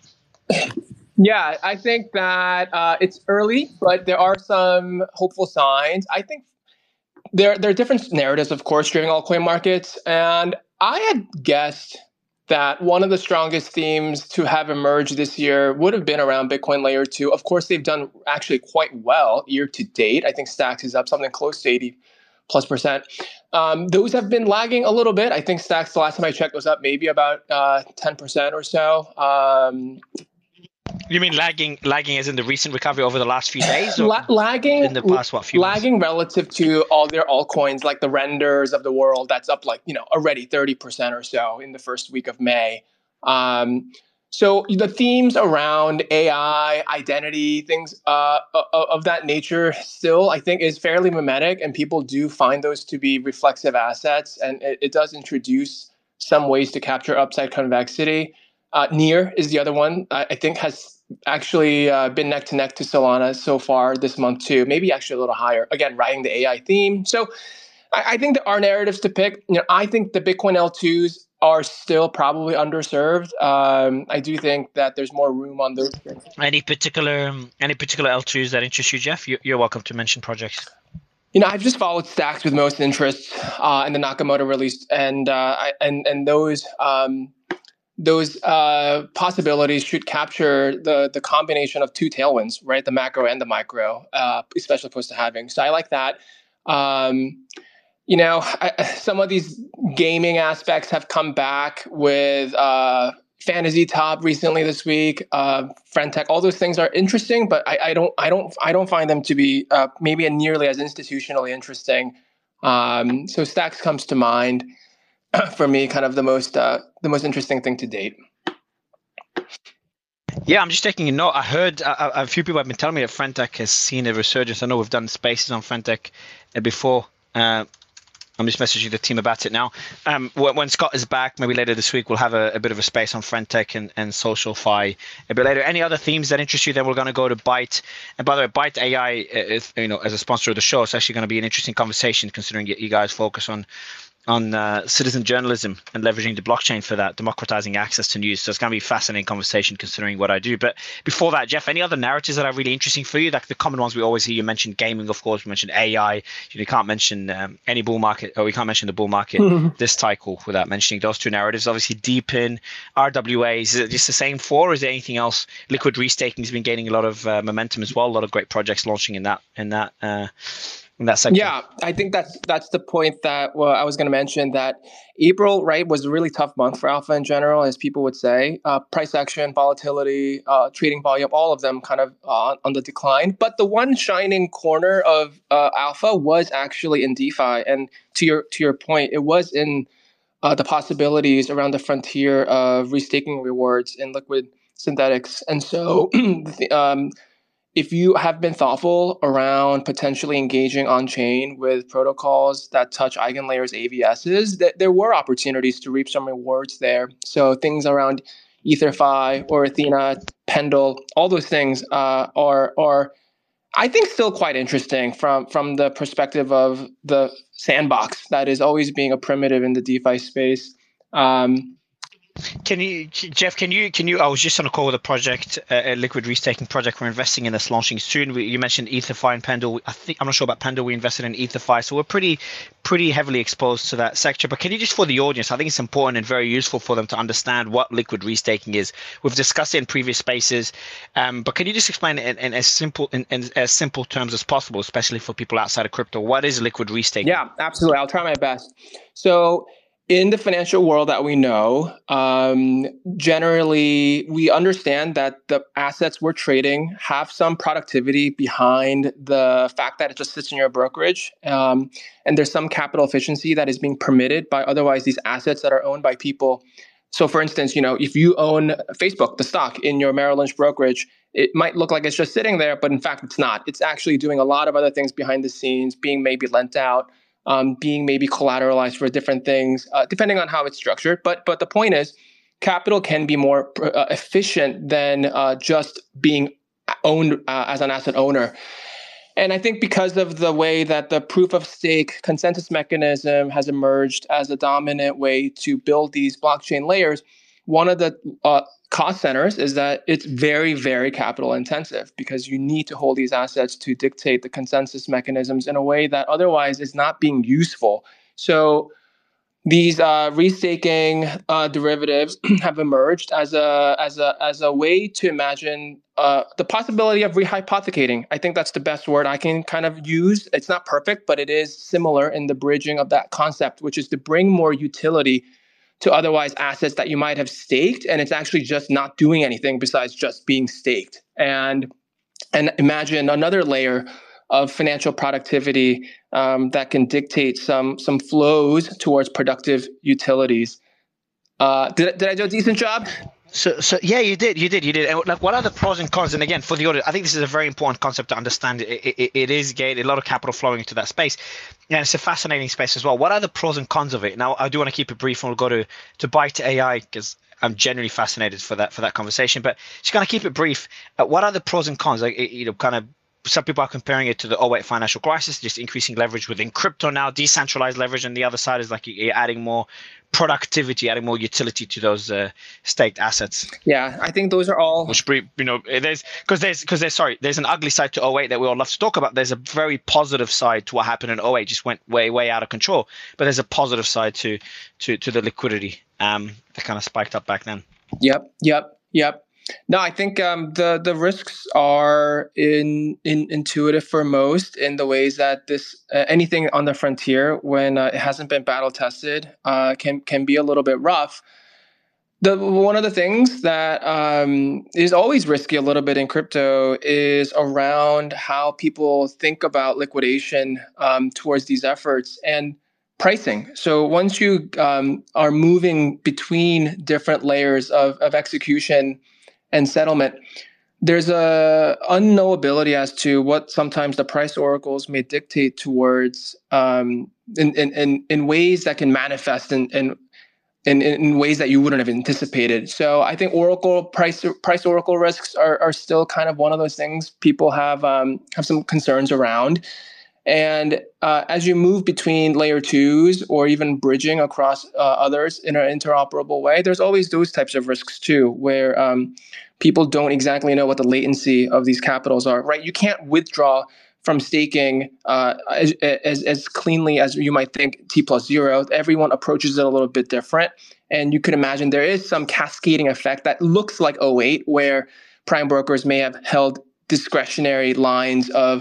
Yeah, I think that uh, it's early, but there are some hopeful signs. I think there there are different narratives, of course, during altcoin markets, and I had guessed that one of the strongest themes to have emerged this year would have been around Bitcoin Layer two. Of course, they've done actually quite well year to date. I think Stacks is up something close to eighty plus percent. Um, those have been lagging a little bit. I think Stacks, the last time I checked, was up maybe about uh, ten percent or so. Um, You mean lagging, lagging as in the recent recovery over the last few days? Or La- lagging in the past, what, few lagging months? relative to all their altcoins, like the renders of the world, that's up like, you know, already thirty percent or so in the first week of May. Um, so the themes around A I, identity, things uh, of that nature still, I think, is fairly mimetic, and people do find those to be reflexive assets, and it, it does introduce some ways to capture upside convexity. Uh, Near is the other one, I, I think has actually uh, been neck to neck to Solana so far this month too, maybe actually a little higher. Again, riding the A I theme. So I, I think there are narratives to pick. You know, I think the Bitcoin L twos are still probably underserved. Um, I do think that there's more room on those. Any particular any particular L twos that interest you, Jeff? You, you're welcome to mention projects. You know, I've just followed Stacks with most interest uh, in the Nakamoto release, and uh, I, and and those. Um, Those uh, possibilities should capture the the combination of two tailwinds, right? The macro and the micro, uh, especially post halving. So I like that. Um, you know, I, some of these gaming aspects have come back with uh, Fantasy Top recently this week, uh, Friendtech. All those things are interesting, but I, I don't, I don't, I don't find them to be uh, maybe nearly as institutionally interesting. Um, so Stacks comes to mind. For me, kind of the most uh, the most interesting thing to date. Yeah, I'm just taking a note. I heard a, a few people have been telling me that Friendtech has seen a resurgence. I know we've done spaces on Friendtech before. Uh, I'm just messaging the team about it now. Um, when Scott is back, maybe later this week, we'll have a, a bit of a space on Friendtech and, and SocialFi a bit later. Any other themes that interest you? Then we're going to go to Byte. And by the way, Byte A I, is, you know, as a sponsor of the show, it's actually going to be an interesting conversation considering you guys focus on on uh, citizen journalism and leveraging the blockchain for that, democratizing access to news. So it's going to be a fascinating conversation considering what I do. But before that, Jeff, any other narratives that are really interesting for you? Like the common ones we always hear, you mentioned gaming, of course, we mentioned A I. You, know, you can't mention um, any bull market, or we can't mention the bull market this cycle without mentioning those two narratives. Obviously, Deepin, R W As, is it just the same four, or is there anything else? Liquid restaking has been gaining a lot of uh, momentum as well. A lot of great projects launching in that, in that, uh, in that sector? Yeah, I think that's that's the point that well, I was going to mention, that April, right, was a really tough month for alpha in general, as people would say. Uh, price action, volatility, uh, trading volume, all of them kind of uh, on the decline. But the one shining corner of uh, alpha was actually in DeFi, and to your to your point, it was in uh, the possibilities around the frontier of restaking rewards in liquid synthetics. And so, um, if you have been thoughtful around potentially engaging on chain with protocols that touch eigenlayers A V Ss, that there were opportunities to reap some rewards there. So things around EtherFi or Athena, Pendle, all those things uh, are are I think still quite interesting from from the perspective of the sandbox that is always being a primitive in the DeFi space. Um, Can you, Jeff? Can you? Can you? I was just on a call with a project, uh, a liquid restaking project we're investing in that's launching soon. We, you mentioned EtherFi and Pendle. I think I'm not sure about Pendle. We invested in EtherFi, so we're pretty, pretty heavily exposed to that sector. But can you just, for the audience, I think it's important and very useful for them to understand what liquid restaking is. We've discussed it in previous spaces, um, but can you just explain it in, in as simple in, in as simple terms as possible, especially for people outside of crypto? What is liquid restaking? Yeah, absolutely. I'll try my best. So, in the financial world that we know, um, generally, we understand that the assets we're trading have some productivity behind the fact that it just sits in your brokerage. Um, and there's some capital efficiency that is being permitted by otherwise these assets that are owned by people. So for instance, you know, if you own Facebook, the stock in your Merrill Lynch brokerage, it might look like it's just sitting there, but in fact, it's not. It's actually doing a lot of other things behind the scenes, being maybe lent out, Um, being maybe collateralized for different things, uh, depending on how it's structured. But but the point is, capital can be more uh, efficient than uh, just being owned uh, as an asset owner. And I think because of the way that the proof of stake consensus mechanism has emerged as a dominant way to build these blockchain layers, one of the uh, cost centers is that it's very, very capital intensive, because you need to hold these assets to dictate the consensus mechanisms in a way that otherwise is not being useful. So these uh, restaking uh, derivatives have emerged as a as a as a way to imagine uh, the possibility of rehypothecating. I think that's the best word I can kind of use. It's not perfect, but it is similar in the bridging of that concept, which is to bring more utility to otherwise assets that you might have staked, and it's actually just not doing anything besides just being staked. And and imagine another layer of financial productivity um, that can dictate some some flows towards productive utilities. Uh, did did I do a decent job? So, so yeah, you did, you did, you did. And like, what are the pros and cons? And again, for the audience, I think this is a very important concept to understand. It, it, it is gated, a lot of capital flowing into that space, and it's a fascinating space as well. What are the pros and cons of it? Now, I do want to keep it brief, and we'll go to to Byte A I because I'm generally fascinated for that for that conversation. But just kind of keep it brief. Uh, what are the pros and cons? Like, you know, kind of. Some people are comparing it to the oh eight financial crisis, just increasing leverage within crypto now, decentralized leverage, and the other side is like you're adding more productivity, adding more utility to those uh, staked assets. Yeah, I think those are all. Which, you know, there's because there's because there's sorry, there's an ugly side to oh eight that we all love to talk about. There's a very positive side to what happened in oh eight, just went way way out of control. But there's a positive side to to to the liquidity um, that kind of spiked up back then. Yep, yep, yep. No, I think um, the the risks are in, in intuitive for most in the ways that this uh, anything on the frontier when uh, it hasn't been battle tested uh, can can be a little bit rough. The one of the things that um, is always risky a little bit in crypto is around how people think about liquidation um, towards these efforts and pricing. So once you um, are moving between different layers of, of execution and settlement, there's a unknowability as to what sometimes the price oracles may dictate towards um, in, in, in, in ways that can manifest in, in, in, in ways that you wouldn't have anticipated. So I think oracle price price oracle risks are, are still kind of one of those things people have um, have some concerns around. And uh, as you move between layer twos or even bridging across uh, others in an interoperable way, there's always those types of risks too, where um, people don't exactly know what the latency of these capitals are, right? You can't withdraw from staking uh, as, as, as cleanly as you might think T plus zero. Everyone approaches it a little bit different. And you could imagine there is some cascading effect that looks like oh eight, where prime brokers may have held discretionary lines of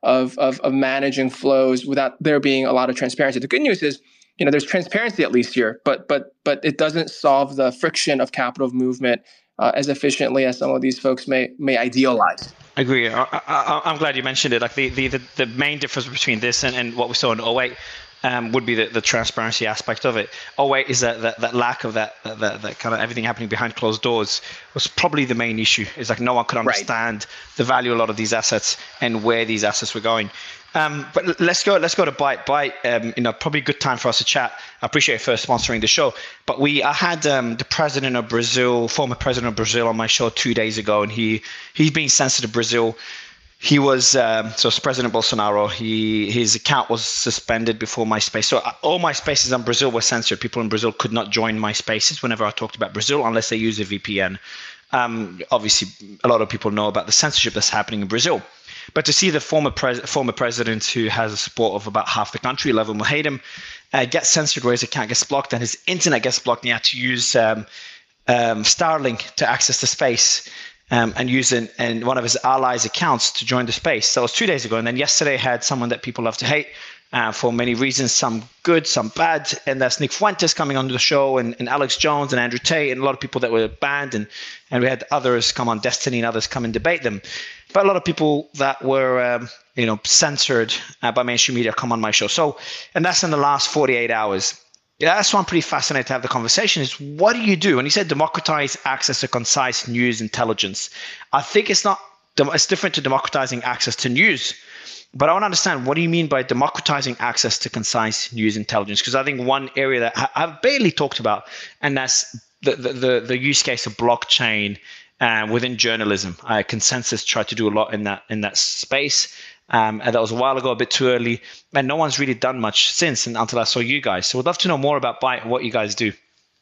of, of of managing flows without there being a lot of transparency. The good news is, you know, there's transparency at least here, but but but it doesn't solve the friction of capital movement uh, as efficiently as some of these folks may may idealize. I agree. I, I, I'm glad you mentioned it. Like the, the, the, the main difference between this and, and what we saw in oh eight um, would be the, the transparency aspect of it. oh eight is that, that, that lack of that, that that kind of everything happening behind closed doors was probably the main issue. It's like no one could understand right. the value of a lot of these assets and where these assets were going. Um, but let's go. Let's go to Byte. Byte, um, you know, probably a good time for us to chat. I appreciate you first sponsoring the show. But we, I had um, the president of Brazil, former president of Brazil, on my show two days ago, and he he's being censored in Brazil. He was um, so it's President Bolsonaro. He his account was suspended before MySpace. So all my spaces on Brazil were censored. People in Brazil could not join my spaces whenever I talked about Brazil unless they use a V P N. Um, obviously, a lot of people know about the censorship that's happening in Brazil. But to see the former pres- former president, who has a support of about half the country, Levin will hate him, uh, get censored where his account gets blocked and his internet gets blocked, and he had to use um, um, Starlink to access the space um, and use an, and one of his allies' accounts to join the space. So it was two days ago. And then yesterday had someone that people love to hate uh, for many reasons, some good, some bad. And that's Nick Fuentes coming on the show, and, and Alex Jones and Andrew Tate, and a lot of people that were banned. And, and we had others come on Destiny and others come and debate them. But a lot of people that were, um, you know, censored uh, by mainstream media come on my show. So, and that's in the last forty-eight hours. Yeah, that's why I'm pretty fascinated to have the conversation is what do you do? And he said democratize access to concise news intelligence. I think it's not, it's different to democratizing access to news. But I want to understand, what do you mean by democratizing access to concise news intelligence? Because I think one area that I've barely talked about, and that's the the, the, the use case of blockchain Uh, within journalism. Uh, Consensus tried to do a lot in that in that space, um, and that was a while ago, a bit too early, and no one's really done much since and until I saw you guys. So we'd love to know more about Byte and what you guys do.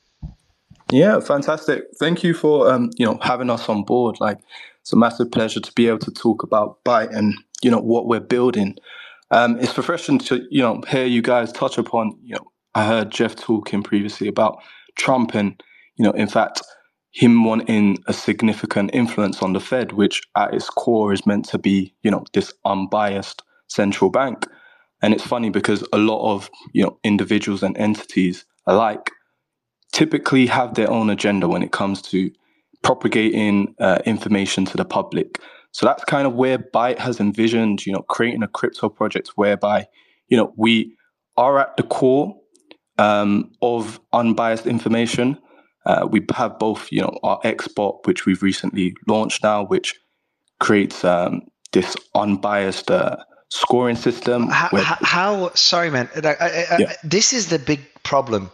Yeah, fantastic. Thank you for um, you know having us on board. Like, it's a massive pleasure to be able to talk about Byte and you know what we're building. Um, it's refreshing to you know hear you guys touch upon. You know, I heard Jeff talking previously about Trump and you know in fact. him wanting a significant influence on the Fed, which at its core is meant to be, you know, this unbiased central bank. And it's funny because a lot of, you know, individuals and entities alike typically have their own agenda when it comes to propagating uh, information to the public. So that's kind of where Byte has envisioned, you know, creating a crypto project whereby, you know, we are at the core um, of unbiased information. Uh, we have both, you know, our X bot, which we've recently launched now, which creates um, this unbiased uh, scoring system. How, where- how, how sorry, man. I, I, Yeah. I, this is the big problem.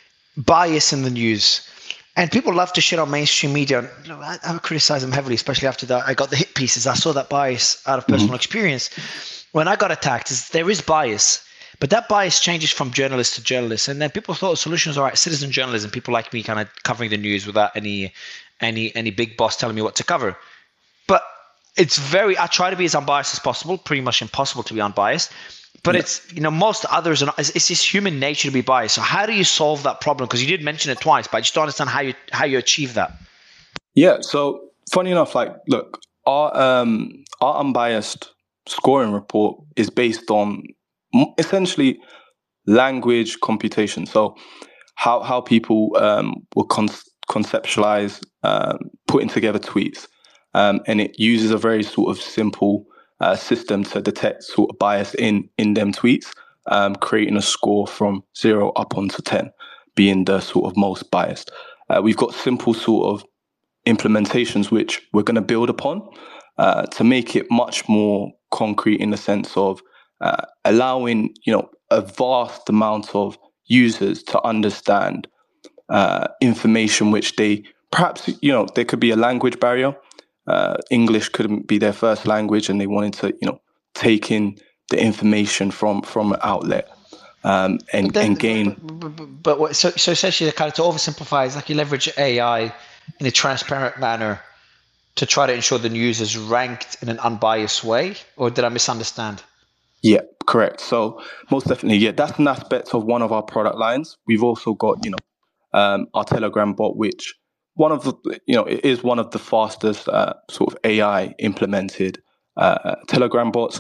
Bias in the news. And people love to shit on mainstream media. You know, I, I criticize them heavily, especially after that. I got the hit pieces. I saw that bias out of personal Mm-hmm. experience. When I got attacked, is there is bias. But that bias changes from journalist to journalist. And then people thought solutions are right, citizen journalism, people like me kind of covering the news without any any any big boss telling me what to cover. But it's very, I try to be as unbiased as possible, pretty much impossible to be unbiased. But yeah. it's, you know, most others are not, it's, it's just human nature to be biased. So how do you solve that problem? Because you did mention it twice, but I just don't understand how you how you achieve that. Yeah. So funny enough, like, look, our um our unbiased scoring report is based on essentially language computation. So how how people um, will con- conceptualize um, putting together tweets, um, and it uses a very sort of simple uh, system to detect sort of bias in in them tweets, um, creating a score from zero up onto ten, being the sort of most biased. Uh, we've got simple sort of implementations which we're going to build upon uh, to make it much more concrete in the sense of uh, allowing, you know, a vast amount of users to understand uh, information which they perhaps, you know, there could be a language barrier. Uh, English couldn't be their first language, and they wanted to, you know, take in the information from from an outlet um, and, then, and gain. But, but, but, but what, so so essentially, kind of to oversimplify, is like you leverage A I in a transparent manner to try to ensure the news is ranked in an unbiased way, or did I misunderstand? Yeah, correct. So most definitely, yeah, that's an aspect of one of our product lines. We've also got, you know, um, our Telegram bot, which one of the, you know, it is one of the fastest uh, sort of A I implemented uh, Telegram bots.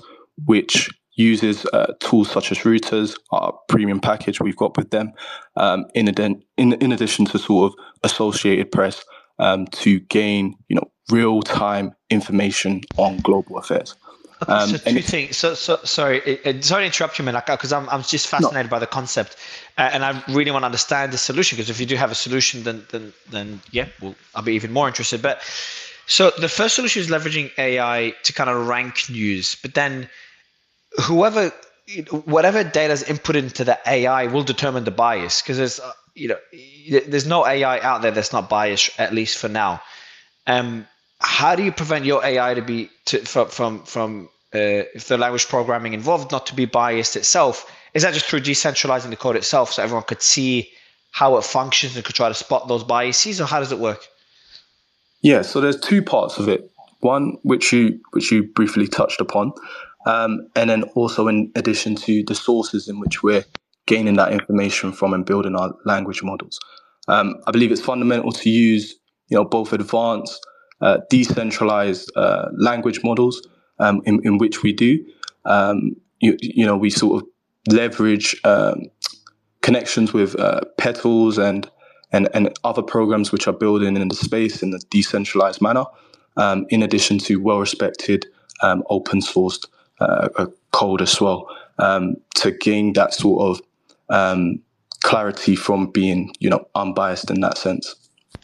which uses uh, tools such as Reuters, our premium package we've got with them, um, in, adden- in in addition to sort of Associated Press, um, to gain, you know, real-time information on global affairs. Okay, Um, so and two it's- things. So, so sorry, it, it- sorry to interrupt you, Manaka, because I'm I'm just fascinated by the concept, uh, and I really want to understand the solution. Because if you do have a solution, then then then yeah, well, I'll be even more interested. But so the first solution is leveraging A I to kind of rank news, but then whoever, whatever data is input into the A I will determine the bias. Because there's uh, you know there's no A I out there that's not biased, at least for now. Um, how do you prevent your A I to be to, from from from uh, if the language programming involved not to be biased itself? Is that just through decentralizing the code itself so everyone could see how it functions and could try to spot those biases, or how does it work? Yeah, so there's two parts of it. One, which you which you briefly touched upon, um, and then also in addition to the sources in which we're gaining that information from and building our language models. Um, I believe it's fundamental to use, you know, both advanced, uh, decentralized uh, language models, um, in, in which we do. Um, you, you know, we sort of leverage um, connections with uh, Petals and and and other programs which are building in the space in a decentralized manner, um, in addition to well-respected um, open-sourced uh, uh, code as well, um, to gain that sort of um, clarity from being, you know, unbiased in that sense.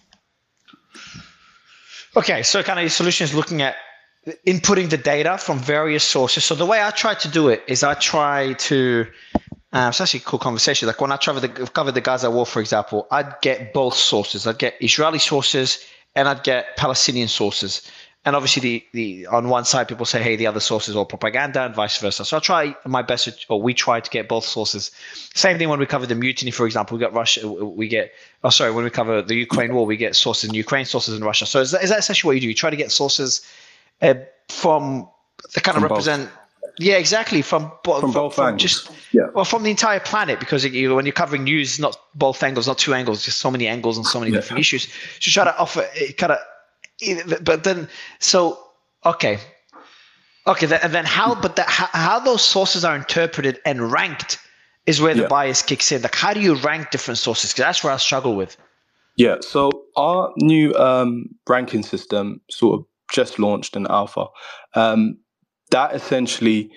Okay, so kind of the solution is looking at inputting the data from various sources. So the way I try to do it is I try to, uh, it's actually a cool conversation. Like when I covered the, covered the Gaza war, for example, I'd get both sources. I'd get Israeli sources and I'd get Palestinian sources. And obviously, the, the on one side, people say, hey, the other source is all propaganda and vice versa. So I try my best, to, or we try to get both sources. Same thing when we cover the mutiny, for example, we got Russia, we get, oh, sorry, when we cover the Ukraine war, we get sources in Ukraine, sources in Russia. So is that, is that essentially what you do? You try to get sources uh, from, that kind of From represent, both. yeah, exactly, from, From from, both from angles. just, Yeah. well, from the entire planet, because you, when you're covering news, not both angles, not two angles, just so many angles and so many Yeah. different issues. So try to offer, kind of, but then, so, okay. Okay, then, and then how, but the, how, how those sources are interpreted and ranked is where the Yeah. bias kicks in. Like, how do you rank different sources? Because that's where I struggle with. Yeah, so our new um, ranking system sort of just launched in alpha. Um, that essentially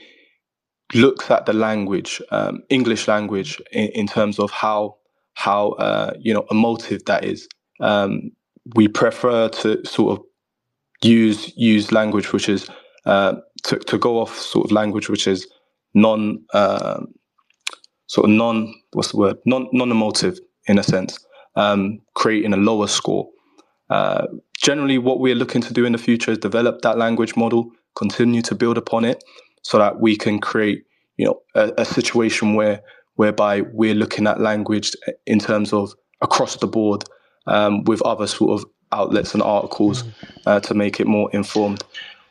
looks at the language, um, English language, in, in terms of how how uh, you know, emotive that is. Um, we prefer to sort of use use language which is uh, to to go off sort of language which is non uh, sort of non what's the word non non emotive in a sense, um, creating a lower score. Uh, generally, what we're looking to do in the future is develop that language model, continue to build upon it, so that we can create, you know, a, a situation where whereby we're looking at language in terms of across the board, um, with other sort of outlets and articles, uh, to make it more informed.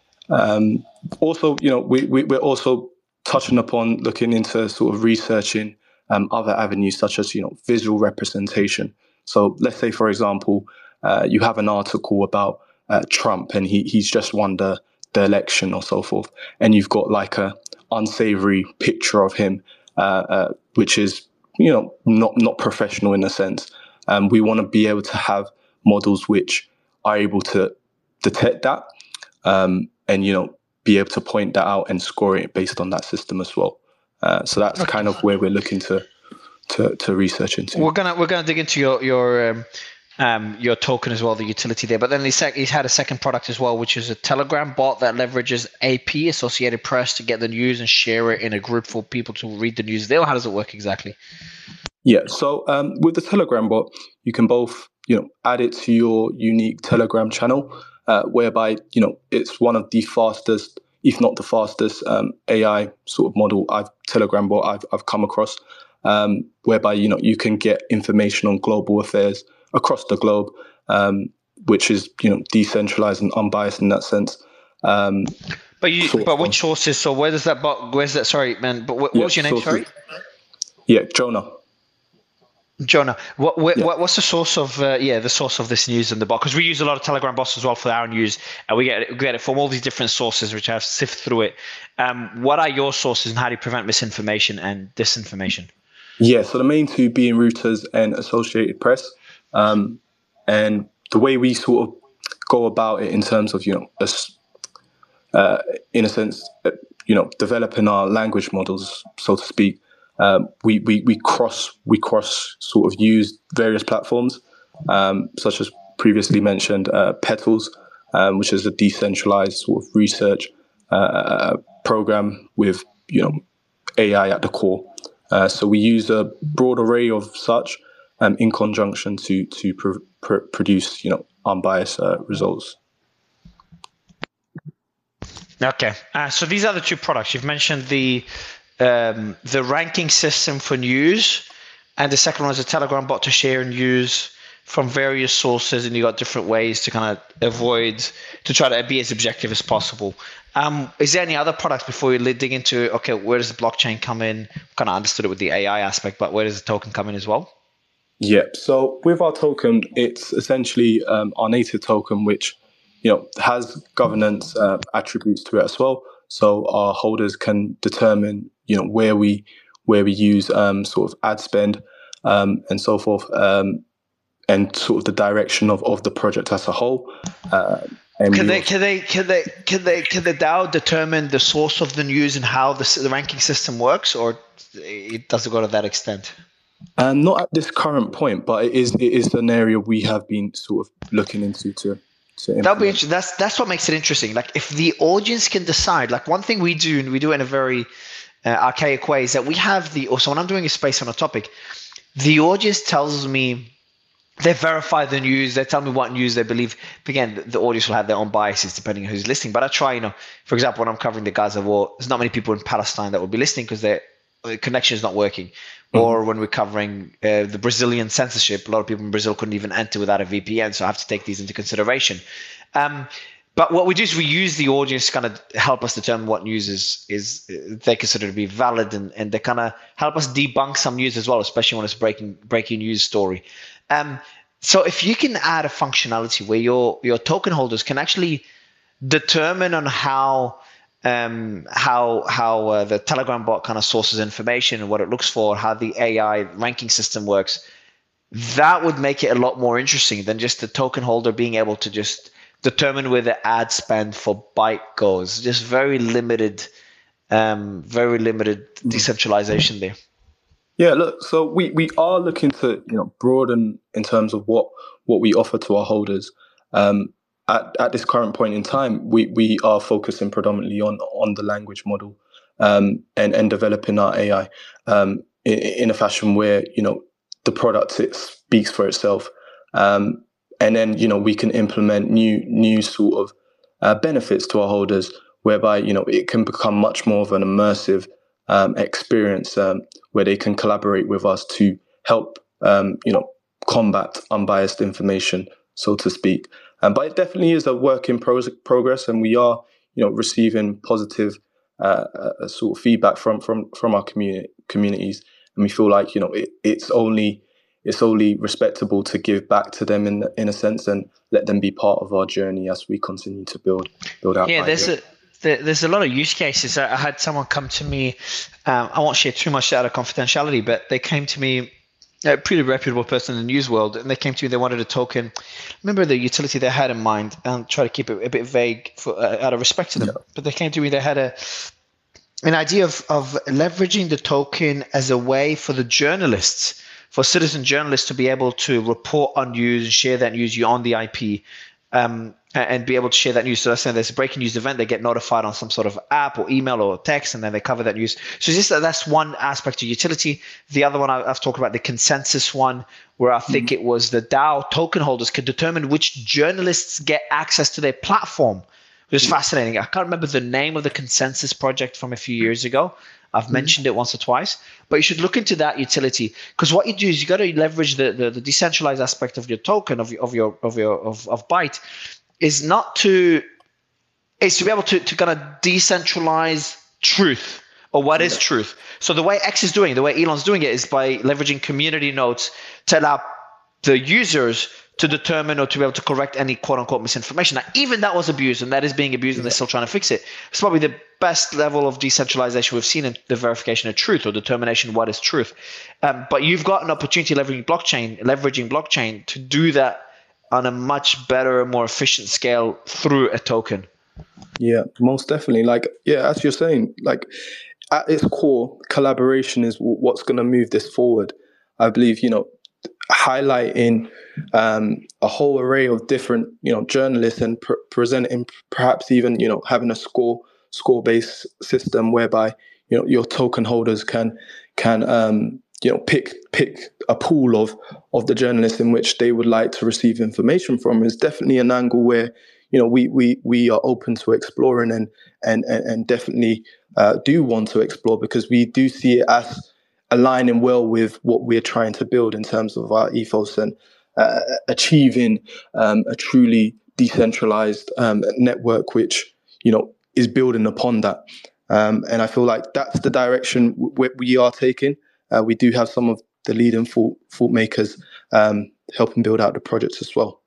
Um, also, you know, we, we we're also touching upon looking into sort of researching um, other avenues such as, you know, visual representation. So let's say, for example, uh, you have an article about uh, Trump and he he's just won the, the election or so forth, and you've got like a unsavory picture of him, uh, uh, which is, you know, not not professional in a sense. Um, we want to be able to have models which are able to detect that, um, and, you know, be able to point that out and score it based on that system as well. Uh, so that's kind of where we're looking to to, to research into. We're gonna we're gonna dig into your your um, um, your token as well, the utility there. But then he sec- he's had a second product as well, which is a Telegram bot that leverages A P, Associated Press, to get the news and share it in a group for people to read the news there. How does it work exactly? Yeah, so um, with the Telegram bot, you can both, you know, add it to your unique Telegram channel, uh, whereby, you know, it's one of the fastest, if not the fastest, um, A I sort of model I've Telegram bot I've I've come across, um, whereby, you know, you can get information on global affairs across the globe, um, which is, you know, decentralized and unbiased in that sense. Um, But you, sort but of- which sources? So where does that bot? Where's that? Sorry, man. But what, what Yeah, was your name? sources. Sorry. Yeah, Jonah. Jonah, what, what Yeah. what's the source of uh, yeah the source of this news in the bot? Because we use a lot of Telegram bots as well for our news, and we get it, we get it from all these different sources, which I have to sift through it. Um, what are your sources, and how do you prevent misinformation and disinformation? Yeah, so the main two being Reuters and Associated Press, um, and the way we sort of go about it in terms of you know, us, uh, in a sense, uh, you know, developing our language models, so to speak. Um, we, we we cross we cross sort of use various platforms, um, such as previously mentioned uh, Petals, um, which is a decentralized sort of research uh, program with you know A I at the core. Uh, so we use a broad array of such um, in conjunction to to pr- pr- produce you know unbiased uh, results. Okay, uh, so these are the two products you've mentioned: the Um, the ranking system for news, and the second one is a Telegram bot to share news from various sources, and you got different ways to kind of avoid, to try to be as objective as possible. Um, is there any other products before we dig into, okay, where does the blockchain come in? Kind of understood it with the A I aspect, but where does the token come in as well? Yeah, so with our token, it's essentially um, our native token, which you know has governance uh, attributes to it as well. So our holders can determine, you know, where we where we use um, sort of ad spend um, and so forth, um, and sort of the direction of, of the project as a whole. Uh, and can they also- can they can they can they can the DAO determine the source of the news and how the, the ranking system works, or it doesn't go to that extent? Um, not at this current point, but it is it is an area we have been sort of looking into to. That'll be interesting. That's that's what makes it interesting. Like if the audience can decide, like one thing we do, and we do it in a very uh, archaic way, is that we have the. Also, when I'm doing a space on a topic, the audience tells me, they verify the news. They tell me what news they believe. Again, the, the audience will have their own biases depending on who's listening. But I try, you know, for example, when I'm covering the Gaza war, there's not many people in Palestine that will be listening because their connection is not working. Mm-hmm. Or when we're covering uh, the Brazilian censorship, a lot of people in Brazil couldn't even enter without a V P N. So I have to take these into consideration. Um, but what we do is we use the audience to kind of help us determine what news is, is they consider to be valid, and, and they kind of help us debunk some news as well, especially when it's breaking breaking news story. Um, so if you can add a functionality where your your token holders can actually determine on how um, how how uh, the Telegram bot kind of sources information and what it looks for, how the A I ranking system works, that would make it a lot more interesting than just the token holder being able to just determine where the ad spend for Byte goes. Just very limited, um, very limited decentralization there. Yeah, look, so we, we are looking to you know broaden in terms of what what we offer to our holders. Um, at at this current point in time, we, we are focusing predominantly on on the language model um, and and developing our A I um, in, in a fashion where you know the product it speaks for itself, um, and then you know we can implement new new sort of uh, benefits to our holders, whereby you know it can become much more of an immersive um, experience um, where they can collaborate with us to help um, you know combat unbiased information, so to speak. Um, but it definitely is a work in pro- progress, and we are you know receiving positive uh, uh, sort of feedback from from from our community communities. And we feel like you know it, it's only it's only respectable to give back to them in in a sense and let them be part of our journey as we continue to build build out. Yeah, there's a there's a lot of use cases. I had someone come to me. Um, I won't share too much out of confidentiality, but they came to me, a pretty reputable person in the news world, and they came to me. They wanted a token. Remember the utility they had in mind, and try to keep it a bit vague for, uh, out of respect to them. Yeah. But they came to me. They had a an idea of, of leveraging the token as a way for the journalists, for citizen journalists to be able to report on news and share that news on the I P, um, and be able to share that news. So let's say there's a breaking news event, they get notified on some sort of app or email or text, and then they cover that news. So just that's one aspect of utility. The other one I've talked about, the consensus one, where I think mm-hmm. it was the DAO token holders could determine which journalists get access to their platform. It was fascinating. I can't remember the name of the consensus project from a few years ago. I've mm-hmm. mentioned it once or twice, but you should look into that utility, because what you do is you got to leverage the, the, the decentralized aspect of your token, of your of your of your of, of Byte, is not to is to be able to, to kind of decentralize truth or what is truth. So the way X is doing, the way Elon's doing it is by leveraging community nodes to allow the users to determine or to be able to correct any quote-unquote misinformation. Now, even that was abused, and that is being abused, and they're still trying to fix it. It's probably the best level of decentralization we've seen in the verification of truth or determination of what is truth. Um, but you've got an opportunity leveraging blockchain, leveraging blockchain to do that on a much better, more efficient scale through a token. Yeah, most definitely. Like, yeah, as you're saying, like at its core, collaboration is what's going to move this forward. I believe, you know, highlighting um, a whole array of different, you know, journalists and pr- presenting, perhaps even, you know, having a score score based system whereby, you know, your token holders can can um, you know pick pick a pool of of the journalists in which they would like to receive information from is definitely an angle where, you know, we we we are open to exploring and and and, and definitely uh, do want to explore, because we do see it as aligning well with what we're trying to build in terms of our ethos and uh, achieving um, a truly decentralized um, network, which, you know, is building upon that. Um, and I feel like that's the direction w- we are taking. Uh, we do have some of the leading thought, thought makers um, helping build out the projects as well.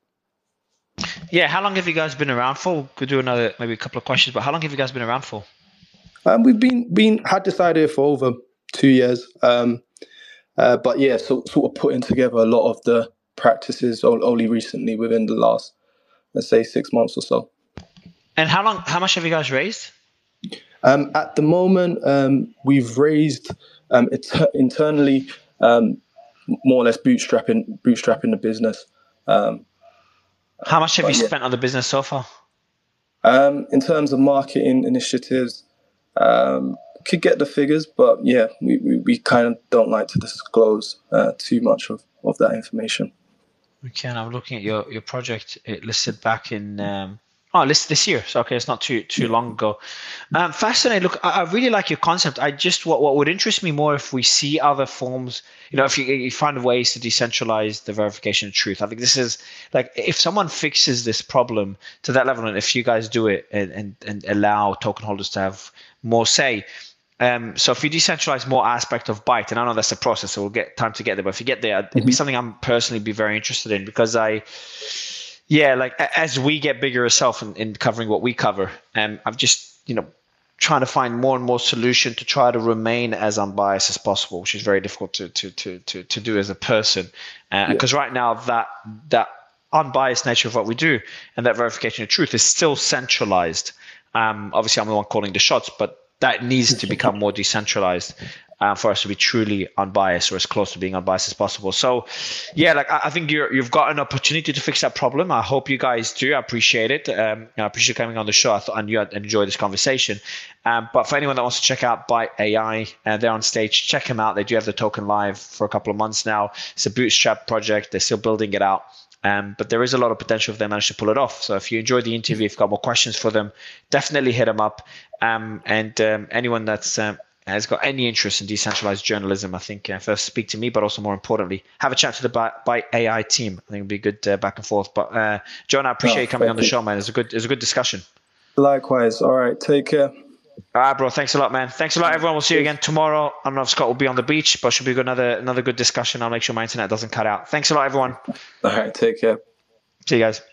Yeah, how long have you guys been around for? We could do another, maybe a couple of questions, but how long have you guys been around for? Um, we've been been had this idea for over two years, um, uh, but yeah, so, sort of putting together a lot of the practices only recently within the last, let's say, six months or so. And how long? How much have you guys raised? Um, at the moment, um, we've raised um, inter- internally um, more or less bootstrapping bootstrapping the business. Um, how much have you yeah. spent on the business so far? Um, in terms of marketing initiatives, um, could get the figures, but yeah, we, we, we kind of don't like to disclose uh, too much of, of that information. Okay, and I'm looking at your, your project. It listed back in um, oh, listed this year. So okay, it's not too too long ago. Um, fascinating. Look, I, I really like your concept. I just what what would interest me more if we see other forms. You know, if you, you find ways to decentralize the verification of truth. I think this is like if someone fixes this problem to that level, and if you guys do it and and, and allow token holders to have more say. Um, so if you decentralize more aspect of Byte, and I know that's a process, so we'll get time to get there, but if you get there, it'd mm-hmm. be something I'm personally be very interested in, because I, yeah, like as we get bigger ourselves in, in covering what we cover, um, I'm just, you know, trying to find more and more solution to try to remain as unbiased as possible, which is very difficult to to to to, to do as a person, because uh, yeah. right now that that unbiased nature of what we do and that verification of truth is still centralized. Um, obviously, I'm the one calling the shots, but that needs to become more decentralized uh, for us to be truly unbiased, or as close to being unbiased as possible. So, yeah, like I, I think you're, you've got an opportunity to fix that problem. I hope you guys do. I appreciate it. Um, I appreciate coming on the show. I thought I knew I'd enjoy this conversation. Um, but for anyone that wants to check out Byte A I, uh, they're on stage. Check them out. They do have the token live for a couple of months now. It's a bootstrap project. They're still building it out. Um, but there is a lot of potential if they manage to pull it off. So if you enjoyed the interview, if you've got more questions for them, definitely hit them up. Um, and um, anyone that's um, has got any interest in decentralized journalism, I think uh, first speak to me, but also more importantly, have a chat to the Byte A I team. I think it'll be good uh, back and forth. But uh, John, I appreciate oh, you coming on the show, man. It's a good, it's a good discussion. Likewise. All right. Take care. All right, bro. Thanks a lot, man. Thanks a lot, everyone. We'll see you again tomorrow. I don't know if Scott will be on the beach, but should be another another good discussion. I'll make sure my internet doesn't cut out. Thanks a lot, everyone. All right. Take care. See you guys.